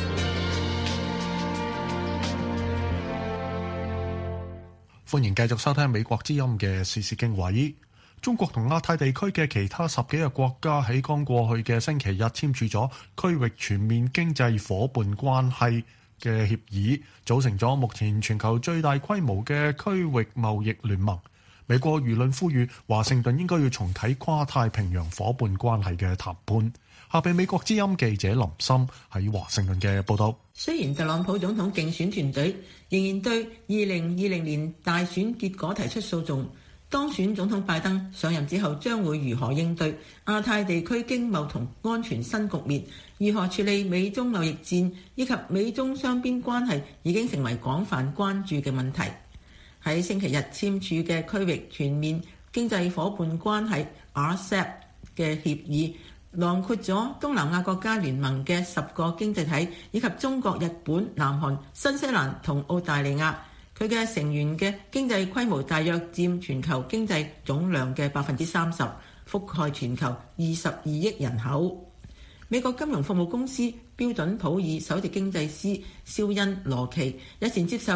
歡迎繼續收聽美國之音嘅時事經緯。中國同亞太地區嘅其他10幾個國家喺剛過去嘅星期日簽署咗區域全面經濟夥伴關係嘅協議，組成咗目前全球最大規模嘅區域貿易聯盟。美國輿論呼籲華盛頓應該要重啟跨太平洋夥伴關係嘅談判。下邊美國之音記者林森喺華盛頓嘅報道。 雖然特朗普總統競選團隊仍然對2020年大選結果提出訴訟，當選總統拜登上任之後將會如何應對亞太地區經貿同安全新局面，如何處理美中貿易戰以及美中雙邊關係，已經成為廣泛關注嘅問題。喺星期日簽署嘅區域全面經濟夥伴關係 RCEP 嘅協議，囊括咗東南亞國家聯盟嘅10個經濟體，以及中國、日本、南韓、新西蘭同澳大利亞。佢嘅成員嘅經濟規模大約佔全球經濟總量嘅30%，覆蓋全球22億人口。美國金融服務公司標準普爾首席經濟師肖恩羅奇日前接受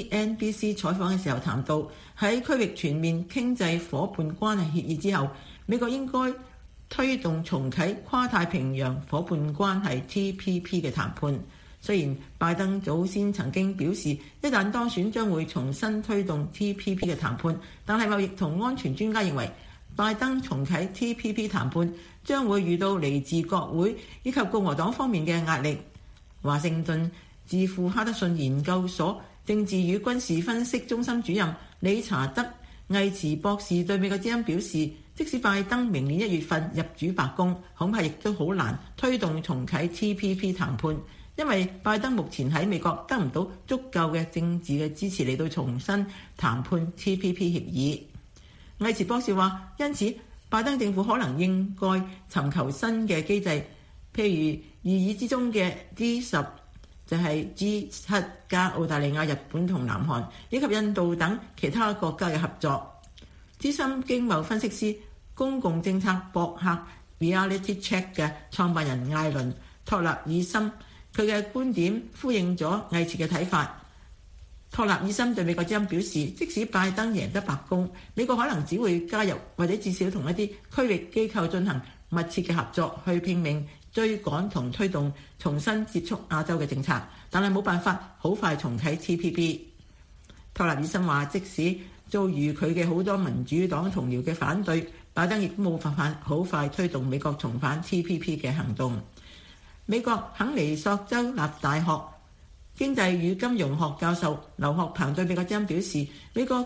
CNBC 採訪嘅時候談到，喺區域全面經濟夥伴關係協議之後，美國應該推動重啟跨太平洋夥伴關係 TPP 嘅談判。雖然拜登早先曾經表示，一旦當選將會重新推動 TPP 嘅談判，但係貿易同安全專家認為，拜登重啟 TPP 談判將會遇到嚟自國會以及共和黨方面嘅壓力。華盛頓智庫哈德遜研究所政治與軍事分析中心主任理查德魏茨博士對美國之音表示，即使拜登明年1月份入主白宮，恐怕亦都好難推動重啟 TPP 談判，因為拜登目前喺美國得唔到足夠嘅政治嘅支持嚟到重新談判 TPP 協議。魏茨博士話，因此拜登政府可能應該尋求新嘅機制，譬如擬議之中嘅 G10，就係 G7 加澳大利亞、日本同南韓以及印度等其他國家嘅合作。資深經貿分析師、公共政策博客 Reality Check 嘅創辦人艾倫托納爾森，佢嘅觀點呼應咗魏茨嘅睇法。托納爾森對美國之音表示，即使拜登贏得白宮，美國可能只會加入或者至少同一啲區域機構進行密切嘅合作，去拼命追趕同推動重新接觸亞洲嘅政策，但係冇辦法好快重啟 TPP。托納爾森話，即使遭遇佢嘅好多民主黨同僚嘅反對，拜登亦都冇辦法好快推動美國重返 TPP 嘅行動。美國肯尼索州立大學經濟與金融學教授劉學鵬對美國之音表示，美國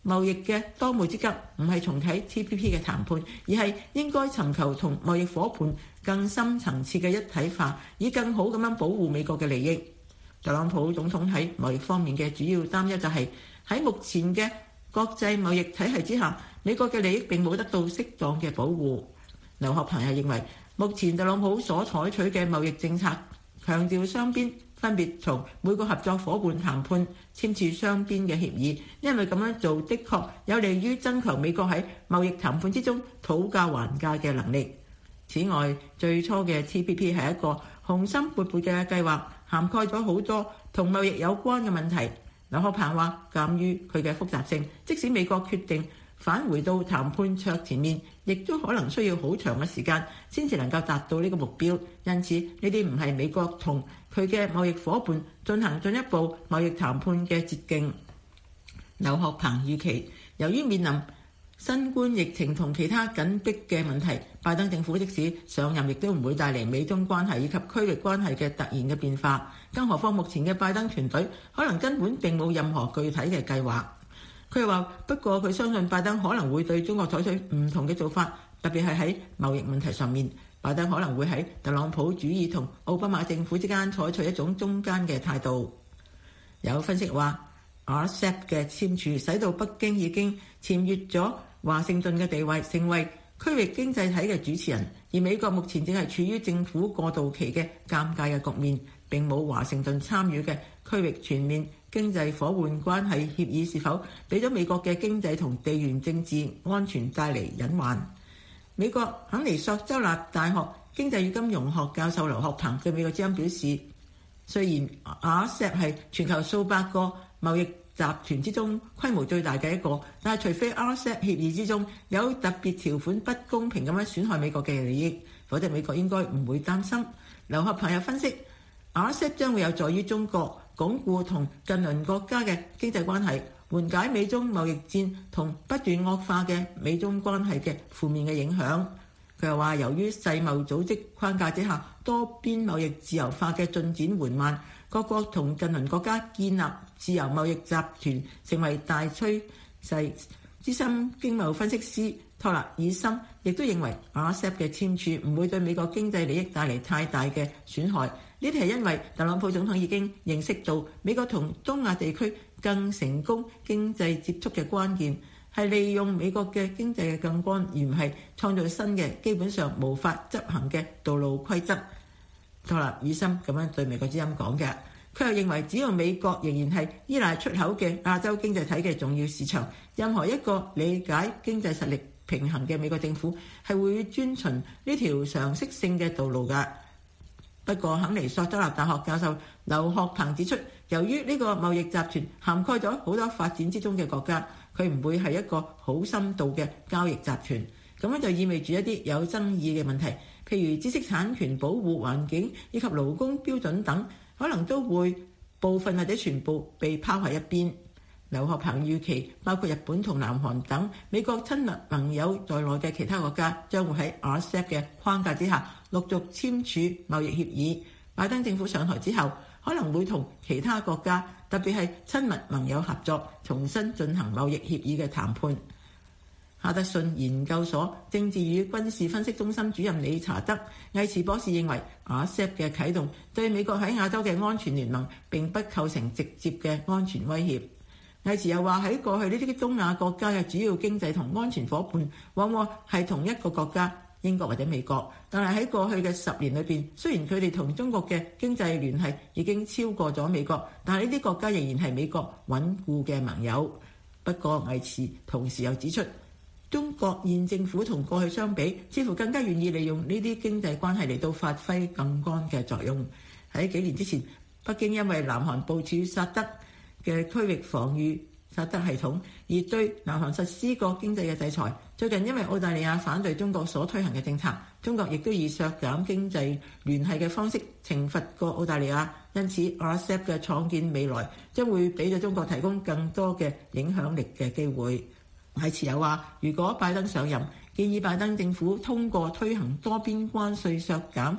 貿易嘅當務之急唔係重啟 TPP 嘅談判，而係應該尋求同貿易夥伴更深層次嘅一體化，以更好咁樣保護美國嘅利益。特朗普總統喺貿易方面嘅主要擔憂就係喺目前嘅國際貿易體系之下，美國嘅利益並冇得到適當嘅保護。劉學鵬又認為，目前特朗普所採取嘅貿易政策強調雙邊分別同每個合作夥伴談判簽署雙邊嘅協議，因為咁樣做的確有利於增強美國喺貿易談判之中討價還價嘅能力。此外，最初嘅 TPP 係一個雄心勃勃嘅計劃，涵蓋咗好多同貿易有關嘅問題。劉學鵬話，鑑於佢嘅複雜性，即使美國決定返回到談判桌前面，亦都可能需要好長嘅時間先至能夠達到呢個目標。因此，呢啲唔係美國同佢嘅貿易夥伴進行進一步貿易談判嘅捷徑。劉學鵬預期，由於面臨新冠疫情同其他緊迫嘅問題，拜登政府即使上任，亦都唔會帶嚟美中關係以及區域關係嘅突然嘅變化。更何況目前嘅拜登團隊可能根本並冇任何具體嘅計劃。佢又話，不過佢相信拜登可能會對中國採取唔同嘅做法，特別係喺貿易問題上面。拜登可能會喺特朗普主義同奧巴馬政府之間採取一種中間嘅態度。有分析話，RCEP 嘅簽署使到北京已經僭越咗華盛頓嘅地位，成為區域經濟體嘅主持人，而美國目前正係處於政府過渡期嘅尷尬嘅局面，並冇華盛頓參與嘅區域全面經濟夥伴關係協議是否俾咗美國嘅經濟同地緣政治安全帶嚟隱患。美國肯尼索州立大學經濟與金融學教授劉學鵬對美國之音表示，雖然 RCEP 係全球數百個貿易集團之中規模最大嘅一個，但係除非 RCEP 協議之中有特別條款不公平咁樣損害美國嘅利益，否則美國應該唔會擔心。劉學鵬又分析， RCEP 將會有助於中國鞏固同近鄰國家嘅經濟關係，緩解美中貿易戰同不斷惡化嘅美中關係嘅負面嘅影響。佢又話，由於世貿組織框架之下多邊貿易自由化嘅進展緩慢，各國同近鄰國家建立自由貿易集團成為大趨勢。資深經貿分析師托勒爾森亦都認為 RCEP 嘅簽署唔會對美國經濟利益帶嚟太大嘅損害。呢啲係因為特朗普總統已經認識到美國同東亞地區更成功經濟接觸嘅關鍵係利用美國嘅經濟嘅槓桿，而唔係創造新嘅基本上無法執行嘅道路規則。托勒爾森咁樣對美國之音講嘅。佢又認為，只要美國仍然係依賴出口嘅亞洲經濟體嘅重要市場，任何一個理解經濟實力平衡嘅美國政府係會遵循呢條常識性嘅道路㗎。不過，肯尼索州立大學教授劉學鵬指出，由於呢個貿易集團涵蓋咗好多發展之中嘅國家，佢唔會係一個好深度嘅交易集團。咁樣就意味住一啲有爭議嘅問題，譬如知識產權保護、環境以及勞工標準等，可能都會部分或者全部被拋喺一邊。劉學鵬預期，包括日本同南韓等美國親密盟友在內嘅其他國家，將會喺 RCEP 嘅框架之下陸續簽署貿易協議。拜登政府上台之後，可能會同其他國家，特別係親密盟友合作，重新進行貿易協議嘅談判。哈德遜研究所政治與軍事分析中心主任理查德·魏茨博士認為，RCEP 嘅啟動對美國喺亞洲嘅安全聯盟並不構成直接嘅安全威脅。魏茨又話，喺過去呢啲東亞國家嘅主要經濟同安全夥伴往往係同一個國家，英國或者美國，但係喺過去嘅10年裏邊，雖然佢哋同中國嘅經濟聯繫已經超過咗美國，但係呢啲國家仍然係美國穩固嘅盟友。不過魏茨同時又指出，中國現政府同過去相比，似乎更加願意利用呢啲經濟關係嚟到發揮槓桿嘅作用。喺幾年之前，北京因為南韓部署薩德嘅區域防禦薩德系統而對南韓實施過經濟嘅制裁。最近因為澳大利亞反對中國所推行嘅政策，中國亦都以削減經濟聯繫嘅方式懲罰過澳大利亞。因此 RCEP 嘅創建未來將會俾咗中國提供更多嘅影響力嘅機會。魏茨又話，如果拜登上任，建議拜登政府通過推行多邊關稅削減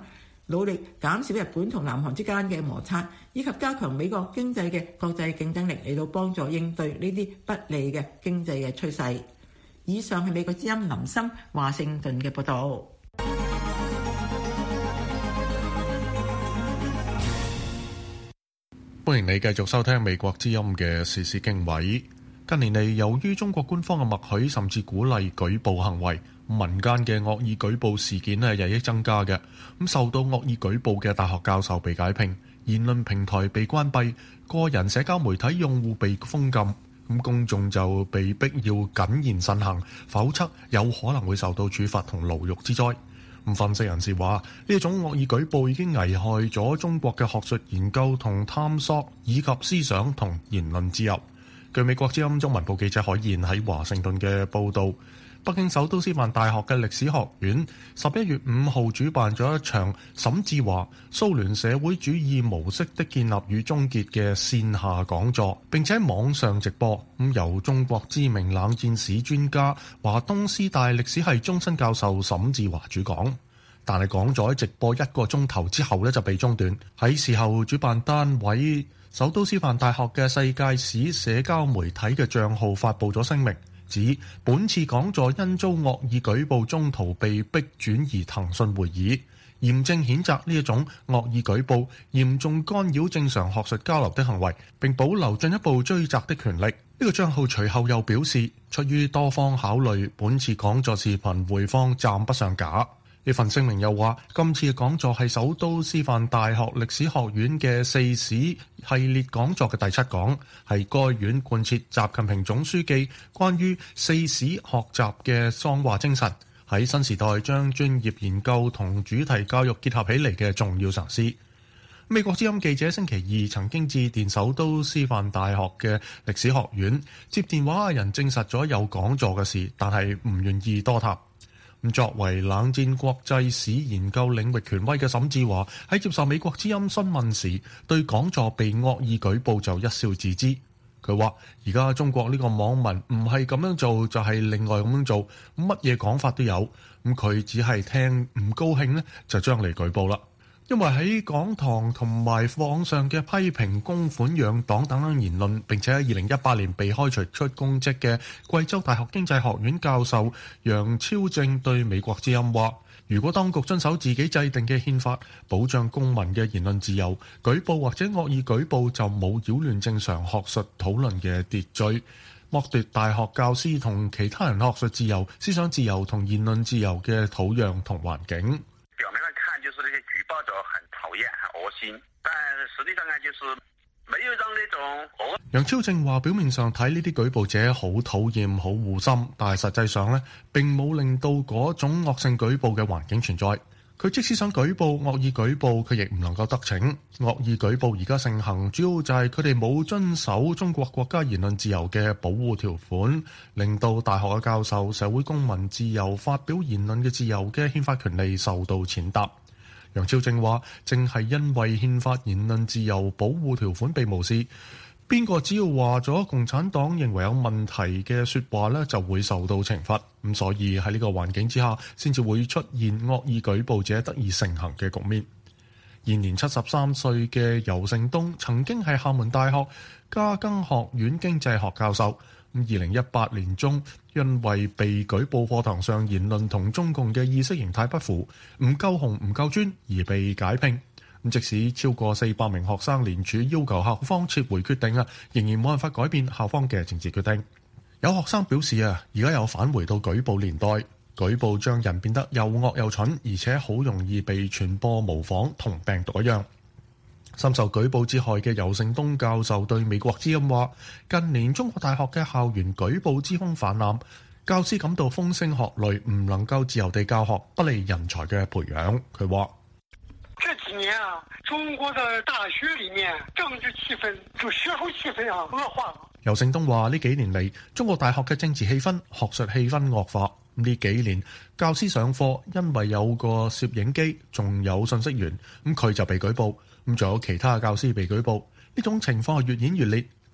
努力減少日本同南韓之間嘅摩擦，以及加強美國經濟嘅國際競爭力，嚟到幫助應對呢啲不利嘅經濟嘅趨勢。以上係美國之音林森華盛頓嘅報導。 歡迎你繼續收聽美國之音嘅時事經緯。近年嚟，由於中國官方嘅默許甚至鼓勵舉報行為，民間嘅惡意舉報事件咧日益增加嘅。受到惡意舉報嘅大學教授被解聘，言論平台被關閉，個人社交媒體用戶被封禁，公眾就被逼要謹言慎行，否則有可能會受到處罰同牢獄之災。分析人士話，呢種惡意舉報已經危害咗中國嘅學術研究同探索，以及思想同言論自由。據美國之音中文部記者海燕喺華盛頓嘅報導，北京首都師範大學嘅歷史學院11月5號主辦咗一場沈志華蘇聯社會主義模式的建立與終結嘅線下講座，並且網上直播。由中國知名冷戰史專家華東師大歷史系終身教授沈志華主講。但係講咗直播1個鐘頭之後就被中斷。喺事後，主辦單位首都師範大學嘅世界史社交媒體嘅帳號發布咗聲明，指本次講座因遭惡意舉報中途被逼轉移騰訊會議，嚴正譴責呢一種惡意舉報嚴重干擾正常學術交流的行為，並保留進一步追責的權力。呢個帳號隨後又表示，出於多方考慮，本次講座視頻回放暫不上架。呢份聲明又話，今次嘅講座係首都師範大學歷史學院嘅四史系列講座嘅第7講，係該院貫徹習近平總書記關於四史學習嘅喪話精神，喺新時代將專業研究同主題教育結合起嚟嘅重要嘗試。美國之音記者星期二曾經致電首都師範大學嘅歷史學院，接電話嘅人證實咗有講座嘅事，但係唔願意多談。作為冷戰國際史研究領域權威嘅沈志華喺接受美國之音詢問時，對講座被惡意舉報就一笑置之。佢話：而家中國呢個網民唔係咁樣做，就係另外咁樣做，乜嘢講法都有。佢只係聽唔高興呢，就將嚟舉報啦。因為喺講堂同埋網上嘅批評公款養黨等等言論，並且喺2018年被開除出公職嘅貴州大學經濟學院教授楊超正對美國之音話：如果當局遵守自己制定嘅憲法，保障公民嘅言論自由，舉報或者惡意舉報就冇擾亂正常學術討論嘅秩序，剝奪大學教師同其他人學術自由、思想自由同言論自由嘅土壤同環境。 表面上看就是那些舉報者很討厭、很惡心，但實際上看就是沒有讓那種楊超正話：表面上睇呢啲舉報者好討厭、好護心，但係實際上呢並冇令到嗰種惡性舉報嘅環境存在。佢即使想舉報惡意舉報，佢亦唔能夠得逞。惡意舉報而家盛行，主要就係佢哋冇遵守中國國家言論自由嘅保護條款，令到大學嘅教授、社會公民自由、發表言論嘅自由嘅憲法權利受到踐踏。楊超正話：正係因為憲法言論自由保護條款被無視，邊個只要話咗共產黨認為有問題嘅說話呢，就會受到懲罰。所以喺呢個環境之下，先至會出現惡意舉報者得以盛行嘅局面。現年73歲嘅游勝東曾經係廈門大學嘉庚學院經濟學教授。2018年中，因為被舉報課堂上言論同中共嘅意識形態不符，唔夠紅唔夠專而被解聘。即使超過400名學生聯署要求校方撤回決定仍然冇辦法改變校方嘅政治決定。有學生表示而家有返回到舉報年代，舉報將人變得又惡又蠢，而且好容易被傳播模仿，同病毒一樣。深受舉報之害嘅游勝東教授對美國之音話：近年中國大學嘅校園舉報之風泛濫，教師感到風聲鶴唳，唔能夠自由地教學，不利人才嘅培養。佢話： 這幾年中國的大學裡面政治氣氛就學術氣氛惡化了。 游勝東話：呢幾年嚟，中國大學嘅政治氣氛、學術氣氛惡化。呢幾年教師上課因為有個攝影機，仲有信息員，佢就被舉報。仲有其他教師被舉報，呢種情況係越演越烈。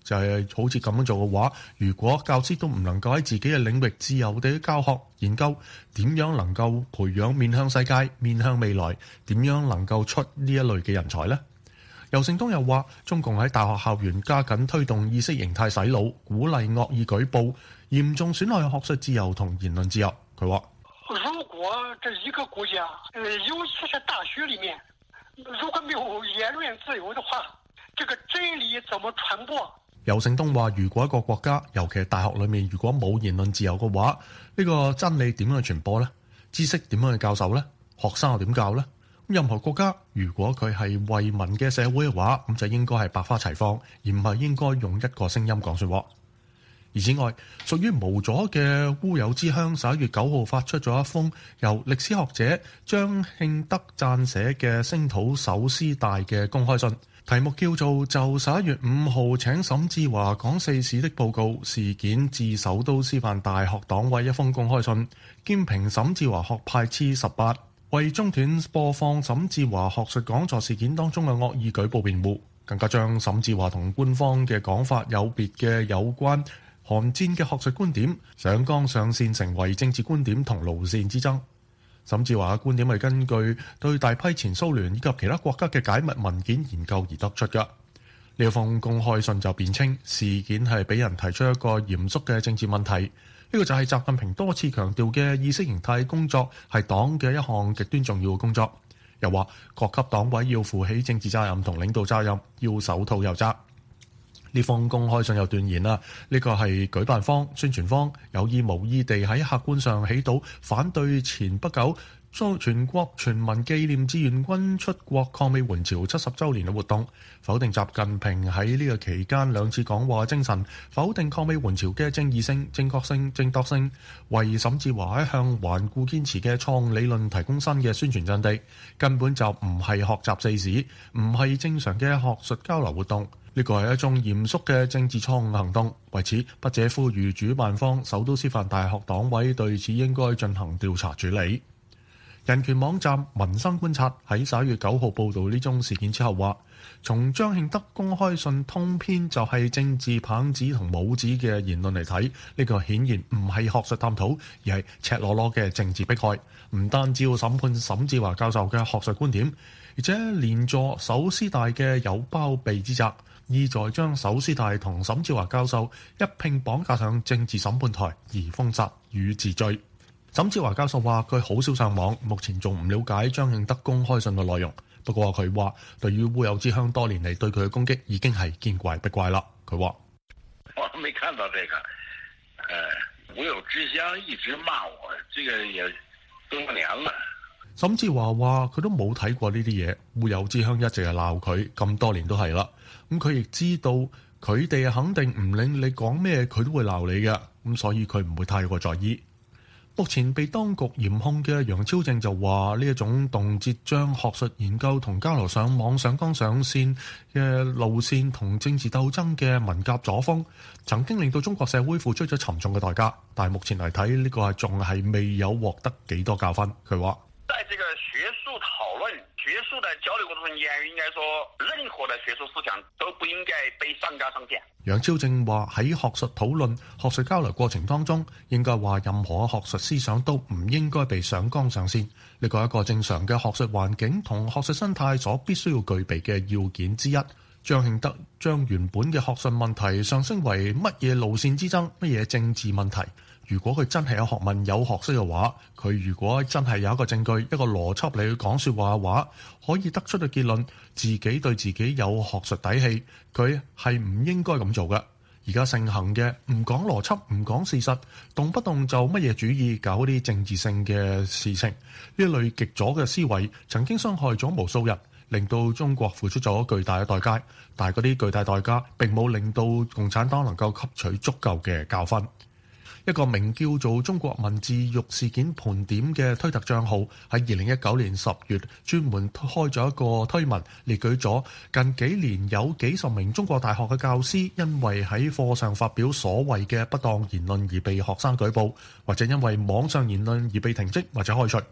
就係好似咁樣做嘅話，如果教師都唔能夠喺自己嘅領域自由地教學研究，點樣能夠培養面向世界、面向未來？點樣能夠出呢一類嘅人才呢？游勝東又話，中共喺大學校園加緊推動意識形態洗腦，鼓勵惡意舉報，嚴重損害學術自由同言論自由。佢話： 如果這一個國家，尤其是大學裡面，如果沒有言論自由的話，這個真理怎麼傳播？ 游勝東話：如果一個國家，尤其係大學裡面，如果冇言論自由嘅話，呢個真理點樣去傳播呢？知識點樣去教授呢？學生又點教呢？任何國家，如果佢係為民嘅社會嘅話，咁就應該係百花齊放，而唔係應該用一個聲音講說話。而此外，屬於無阻嘅烏有之鄉11月9號發出咗一封由歷史學者張慶德撰寫嘅聲討守師大嘅公開信，題目叫做就11月5號請沈志華講四史的報告事件致首都師範大學黨委一封公開信，兼評沈志華學派之18，為中斷播放沈志華學術講座事件當中嘅惡意舉報辯護，更加將沈志華同官方嘅講法有別嘅有關韓戰嘅學術觀點上綱上線，成為政治觀點同路線之爭。沈志華嘅觀點係根據對大批前蘇聯以及其他國家嘅解密文件研究而得出嘅。呢封公開信就辯稱事件係俾人提出一個嚴肅嘅政治問題，呢個就係習近平多次強調嘅意識形態工作係黨嘅一項極端重要嘅工作。又話各級黨委要負起政治責任同領導責任，要手套有責。呢封公開信又斷言啦，呢個係舉辦方、宣傳方有意無意地喺客觀上起到反對前不久全國全民紀念志願軍出國抗美援朝70週年嘅活動，否定習近平喺呢個期間兩次講話嘅精神，否定抗美援朝嘅正義性、正確性、正當性，為沈志華喺向頑固堅持嘅錯誤理論提供新嘅宣傳陣地，根本就唔係學習四史，唔係正常嘅學術交流活動。呢個係一種嚴肅嘅政治錯誤行動，為此筆者呼籲主辦方首都師範大學黨委對此應該進行調查處理。人權網站民生觀察喺11月9號報導呢宗事件之後話，從張慶德公開信通篇就係政治棒子同帽子嘅言論嚟睇，呢個顯然唔係學術探討，而係赤裸裸嘅政治迫害。唔單止要審判沈志華教授嘅學術觀點，而且連坐首師大嘅有包庇之責，意在將首師大同沈志華教授一併綁架上政治審判台而封殺與治罪。沈志華教授話佢好少上網，目前仲唔了解張慶德公開信嘅內容。不過佢話對於烏有之鄉多年嚟對佢嘅攻擊已經係見怪不怪啦。佢話： 我沒看到這個，烏有之鄉一直罵我，這個也多年了。 沈志華話佢都冇睇過呢啲嘢，烏有之鄉一直係鬧佢，咁多年都係啦。咁佢亦知道佢哋肯定唔理你講咩，佢都會鬧你嘅，咁所以佢唔會太過在意。目前被當局嚴控嘅楊超正就話呢一種動輒將學術研究同交流上網上綱上線嘅路線同政治鬥爭嘅文革左風，曾經令到中國社會付出咗沉重嘅代價，但係目前嚟睇呢個係仲係未有獲得幾多教訓。佢話： 在這個學術討論、學術的交流過程中間，應該說任何的學術思想都不應該被上綱上線。 楊超正話喺學術討論、學術交流過程當中，應該話任何學術思想都唔應該被上綱上線。呢個係一個正常嘅學術環境同學術生態所必須要具備嘅要件之一。張慶德將原本嘅學術問題上升為乜嘢路線之爭、乜嘢政治問題。如果佢真係有學問、有學識嘅話，佢如果真係有一個證據、一個邏輯嚟去講說話嘅話，可以得出嘅結論，自己對自己有學術底氣，佢係唔應該咁做嘅。而家盛行嘅唔講邏輯、唔講事實，動不動就乜嘢主義，搞啲政治性嘅事情，呢類極左嘅思維曾經傷害咗無數人，令到中國付出咗巨大嘅代價。但係嗰啲巨大代價並冇令到共產黨能夠吸取足夠嘅教訓。一個名叫做中國文字獄事件盤點嘅推特帳號喺2019年10月專門開咗一個推文，列舉咗近幾年有幾十名中國大學嘅教師因為喺課上發表所謂嘅不當言論而被學生舉報，或者因為網上言論而被停職或者開除。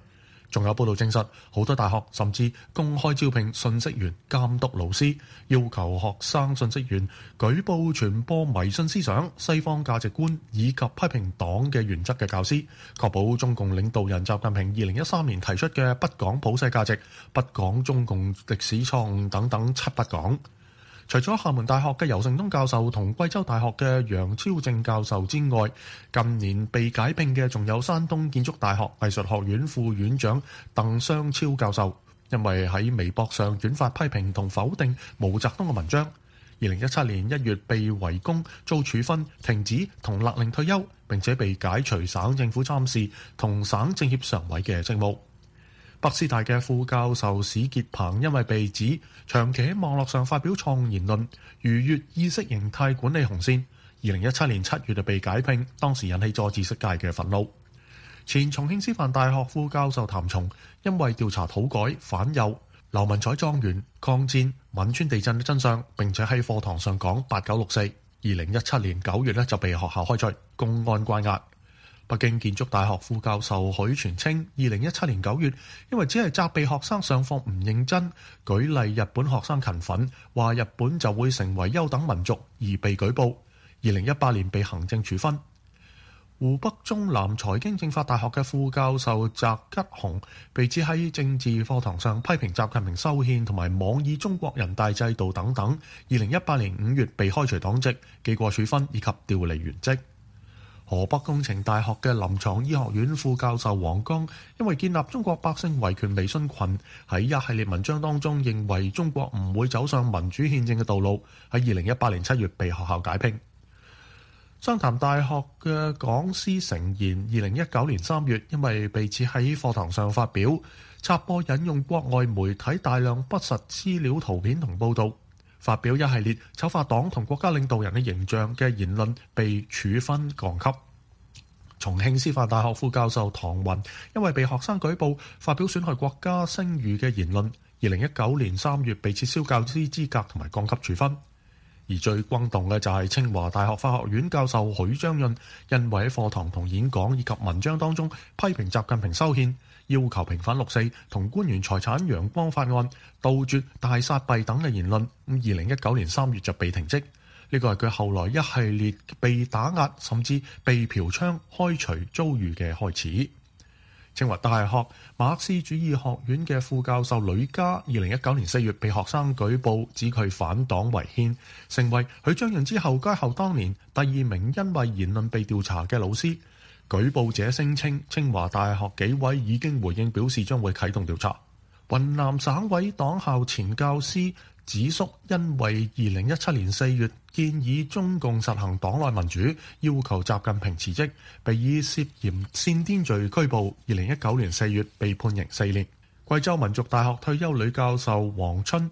仲有報道證實，好多大學甚至公開招聘信息員監督老師，要求學生信息員舉報傳播迷信思想、西方價值觀以及批評黨嘅原則嘅教師，確保中共領導人習近平2013年提出嘅不講普世價值、不講中共歷史錯誤等等七不講。除咗廈門大學嘅游勝東教授同貴州大學嘅楊超正教授之外，近年被解聘嘅仲有山東建築大學藝術學院副院長鄧雙超教授，因為喺微博上轉發批評同否定毛澤東嘅文章。2017年1月被圍攻遭處分、停止同勒令退休，並且被解除省政府參事同省政協常委嘅職務。北師大嘅副教授史傑鵬因為被指長期喺網絡上發表錯誤言論，逾越意識形態管理紅線，2017年7月就被解聘，當時引起咗知識界嘅憤怒。前重慶師範大學副教授譚松因為調查土改、反右、劉文彩莊園、抗戰、汶川地震嘅真相，並且喺課堂上講8964，2017年9月就被學校開除，公安關押。北京建築大學副教授許傳清2017年9月因為只係責備學生上課唔認真，舉例日本學生勤奮，話日本就會成為優等民族而被舉報，2018年被行政處分。湖北中南財經政法大學嘅副教授翟吉雄被指喺政治課堂上批評習近平修憲同埋妄議中國人大制度等等，2018年5月被開除黨籍、記過處分以及調離原職。河北工程大學嘅臨床醫學院副教授黃剛因為建立中國百姓維權微信群，喺一系列文章當中認為中國唔會走上民主憲政嘅道路，喺2018年7月被學校解聘。湘潭大學嘅講師成賢2019年3月因為被指喺課堂上發表插播引用國外媒體大量不實資料、圖片同報導，發表一系列醜化黨同國家領導人嘅形象嘅言論，被處分降級。重慶師範大學副教授唐雲因為被學生舉報發表損害國家聲譽嘅言論，2019年3月被撤銷教師資格同埋降級處分。而最轟動嘅就係清華大學法學院教授許章潤，因為喺課堂同演講以及文章當中批評習近平修憲，要求平反6.4同官員財產陽光法案、杜絕大撒幣等嘅言論，2019年3月就被停職。呢個係佢後來一系列被打壓甚至被嫖娼開除遭遇嘅開始。清華大學馬克思主義學院嘅副教授呂嘉2019年4月被學生舉報指佢反黨違憲，成為許章潤之後該校當年第2名因為言論被調查嘅老師。舉報者聲稱清華大學紀委已經回應，表示將會啟動調查。雲南省委黨校前教師子叔因為2017年4月建議中共實行黨內民主，要求習近平辭職，被以涉嫌煽顛罪拘捕。2019年4月被判刑4年。貴州民族大學退休女教授黃春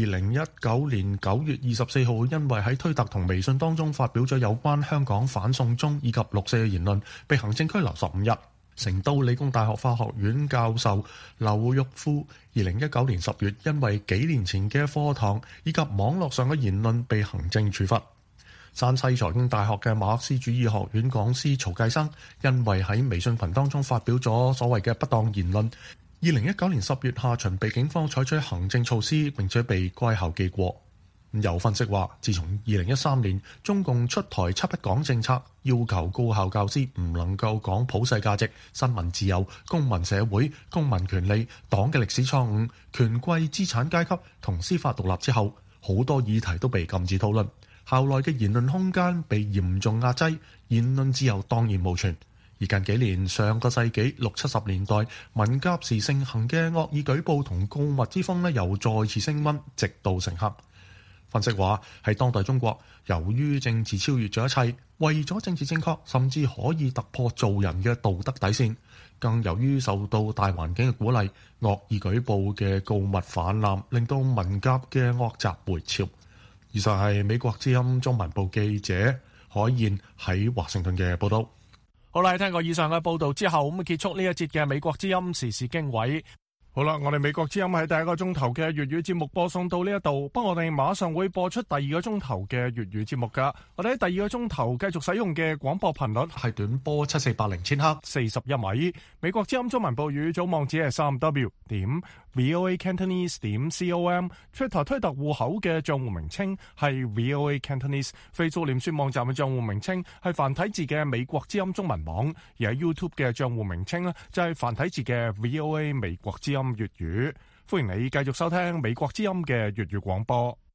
2019年9月24號因為喺推特同微信當中發表咗有關香港反送中以及6.4嘅言論，被行政拘留15日。成都理工大學法學院教授劉玉富2019年10月因為幾年前嘅課堂以及網絡上嘅言論被行政處罰。山西財經大學嘅馬克思主義學院講師曹繼生因為喺微信群當中發表咗所謂嘅不當言論，2019年10月下旬被警方採取行政措施，並且被該校記過。有分析話，自從2013年中共出台7不講政策，要求高校教師唔能夠講普世價值、新聞自由、公民社會、公民權利、黨嘅歷史錯誤、權貴資產階級同司法獨立之後，好多議題都被禁止討論，校內嘅言論空間被嚴重壓制，言論自由蕩然無存。而近幾年，上個世紀60、70年代文革時盛行嘅惡意舉報同告密之風又再次升溫，直到成行。分析話，喺當代中國，由於政治超越咗一切，為咗政治正確，甚至可以突破做人嘅道德底線，更由於受到大環境嘅鼓勵，惡意舉報嘅告密泛濫，令到文革嘅惡習回潮。以上係美國之音中文部記者海燕喺華盛頓嘅報道。 好啦，聽過以上嘅報道之後，咁結束呢一節嘅美國之音時事經緯。 好啦，我哋美國之音喺第一個鐘頭嘅粵語節目播送到呢一度，不過我哋馬上會播出第二個鐘頭嘅粵語節目噶。我哋喺第二個鐘頭繼續使用嘅廣播頻率係短波7480千赫 41米。美國之音中文報語組網址係3w.voacantonese.com，Twitter 推特戶口嘅賬戶名稱係 VOA Cantonese， Facebook 臉書網站嘅賬戶名稱係繁體字嘅美國之音中文網，而喺 YouTube 嘅賬戶名稱呢就係繁體字嘅 VOA 美國之音粵語。歡迎你繼續收聽美國之音嘅粵語廣播。